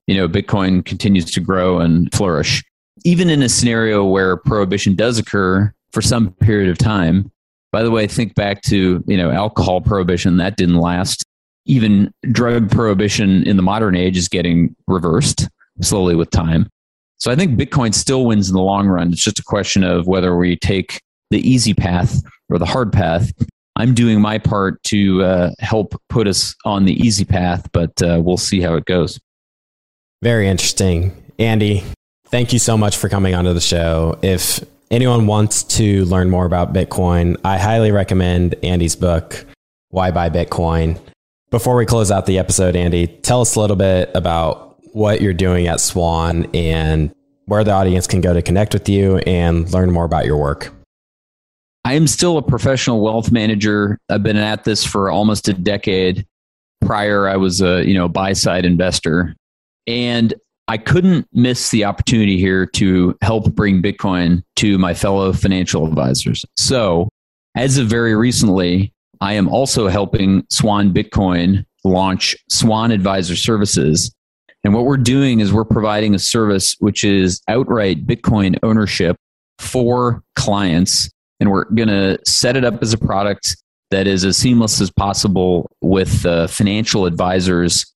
you know, Bitcoin continues to grow and flourish. Even in a scenario where prohibition does occur for some period of time. By the way, think back to, you know, alcohol prohibition. That didn't last. Even drug prohibition in the modern age is getting reversed slowly with time. So I think Bitcoin still wins in the long run. It's just a question of whether we take the easy path or the hard path. I'm doing my part to uh, help put us on the easy path, but uh, we'll see how it goes. Very interesting. Andy, thank you so much for coming onto the show. If anyone wants to learn more about Bitcoin, I highly recommend Andy's book, Why Buy Bitcoin. Before we close out the episode, Andy, tell us a little bit about what you're doing at Swan and where the audience can go to connect with you and learn more about your work. I am still a professional wealth manager. I've been at this for almost a decade. Prior, I was a, you know, buy-side investor. And I couldn't miss the opportunity here to help bring Bitcoin to my fellow financial advisors. So, as of very recently, I am also helping Swan Bitcoin launch Swan Advisor Services. And what we're doing is we're providing a service which is outright Bitcoin ownership for clients. And we're going to set it up as a product that is as seamless as possible with uh, financial advisors,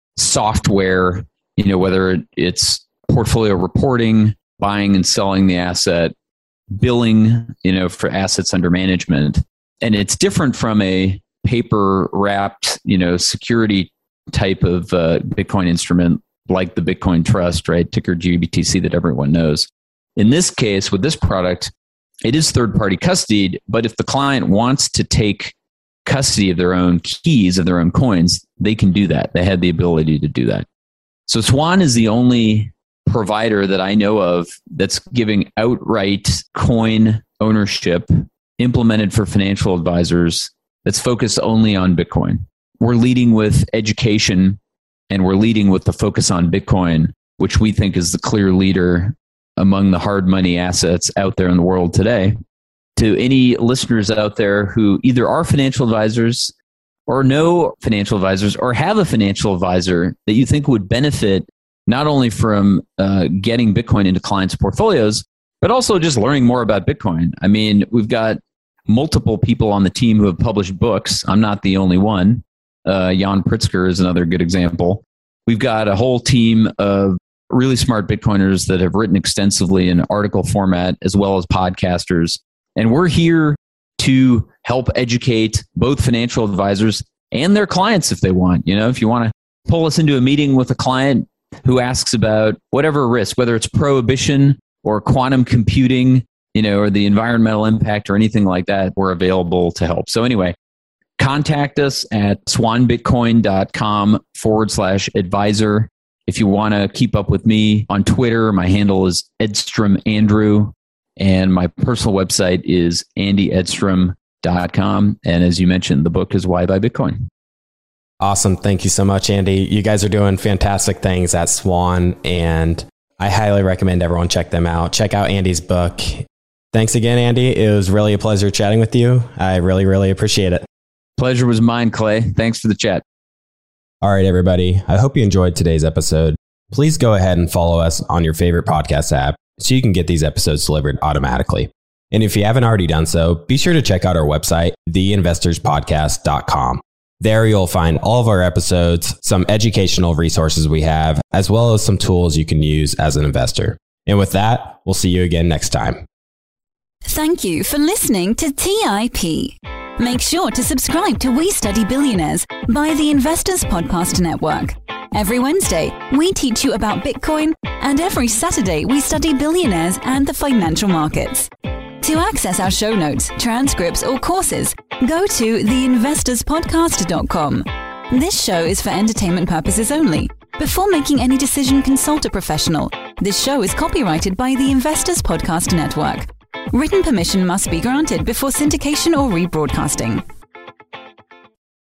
software, you know, whether it's portfolio reporting, buying and selling the asset, billing, you know, for assets under management. And it's different from a paper wrapped, you know, security type of uh, Bitcoin instrument like the Bitcoin Trust, right? Ticker G B T C that everyone knows. In this case, with this product, it is third-party custodied, but if the client wants to take custody of their own keys, of their own coins, they can do that. They have the ability to do that. So Swan is the only provider that I know of that's giving outright coin ownership implemented for financial advisors that's focused only on Bitcoin. We're leading with education and we're leading with the focus on Bitcoin, which we think is the clear leader among the hard money assets out there in the world today. To any listeners out there who either are financial advisors or know financial advisors or have a financial advisor that you think would benefit not only from uh, getting Bitcoin into clients' portfolios, but also just learning more about Bitcoin. I mean, we've got multiple people on the team who have published books. I'm not the only one. Uh, Jan Pritzker is another good example. We've got a whole team of really smart Bitcoiners that have written extensively in article format as well as podcasters. And we're here to help educate both financial advisors and their clients if they want. You know, if you want to pull us into a meeting with a client who asks about whatever risk, whether it's prohibition or quantum computing, you know, or the environmental impact or anything like that, we're available to help. So anyway, contact us at swanbitcoin.com forward slash advisor. If you want to keep up with me on Twitter, my handle is Edstrom Andrew, and my personal website is andy edstrom dot com. And as you mentioned, the book is Why Buy Bitcoin. Awesome. Thank you so much, Andy. You guys are doing fantastic things at Swan, and I highly recommend everyone check them out. Check out Andy's book. Thanks again, Andy. It was really a pleasure chatting with you. I really, really appreciate it. Pleasure was mine, Clay. Thanks for the chat. All right, everybody. I hope you enjoyed today's episode. Please go ahead and follow us on your favorite podcast app so you can get these episodes delivered automatically. And if you haven't already done so, be sure to check out our website, the investors podcast dot com. There you'll find all of our episodes, some educational resources we have, as well as some tools you can use as an investor. And with that, we'll see you again next time. Thank you for listening to T I P. Make sure to subscribe to We Study Billionaires by the Investors Podcast Network. Every Wednesday, we teach you about Bitcoin, and every Saturday, we study billionaires and the financial markets. To access our show notes, transcripts, or courses, go to the investors podcast dot com. This show is for entertainment purposes only. Before making any decision, consult a professional. This show is copyrighted by the Investors Podcast Network. Written permission must be granted before syndication or rebroadcasting.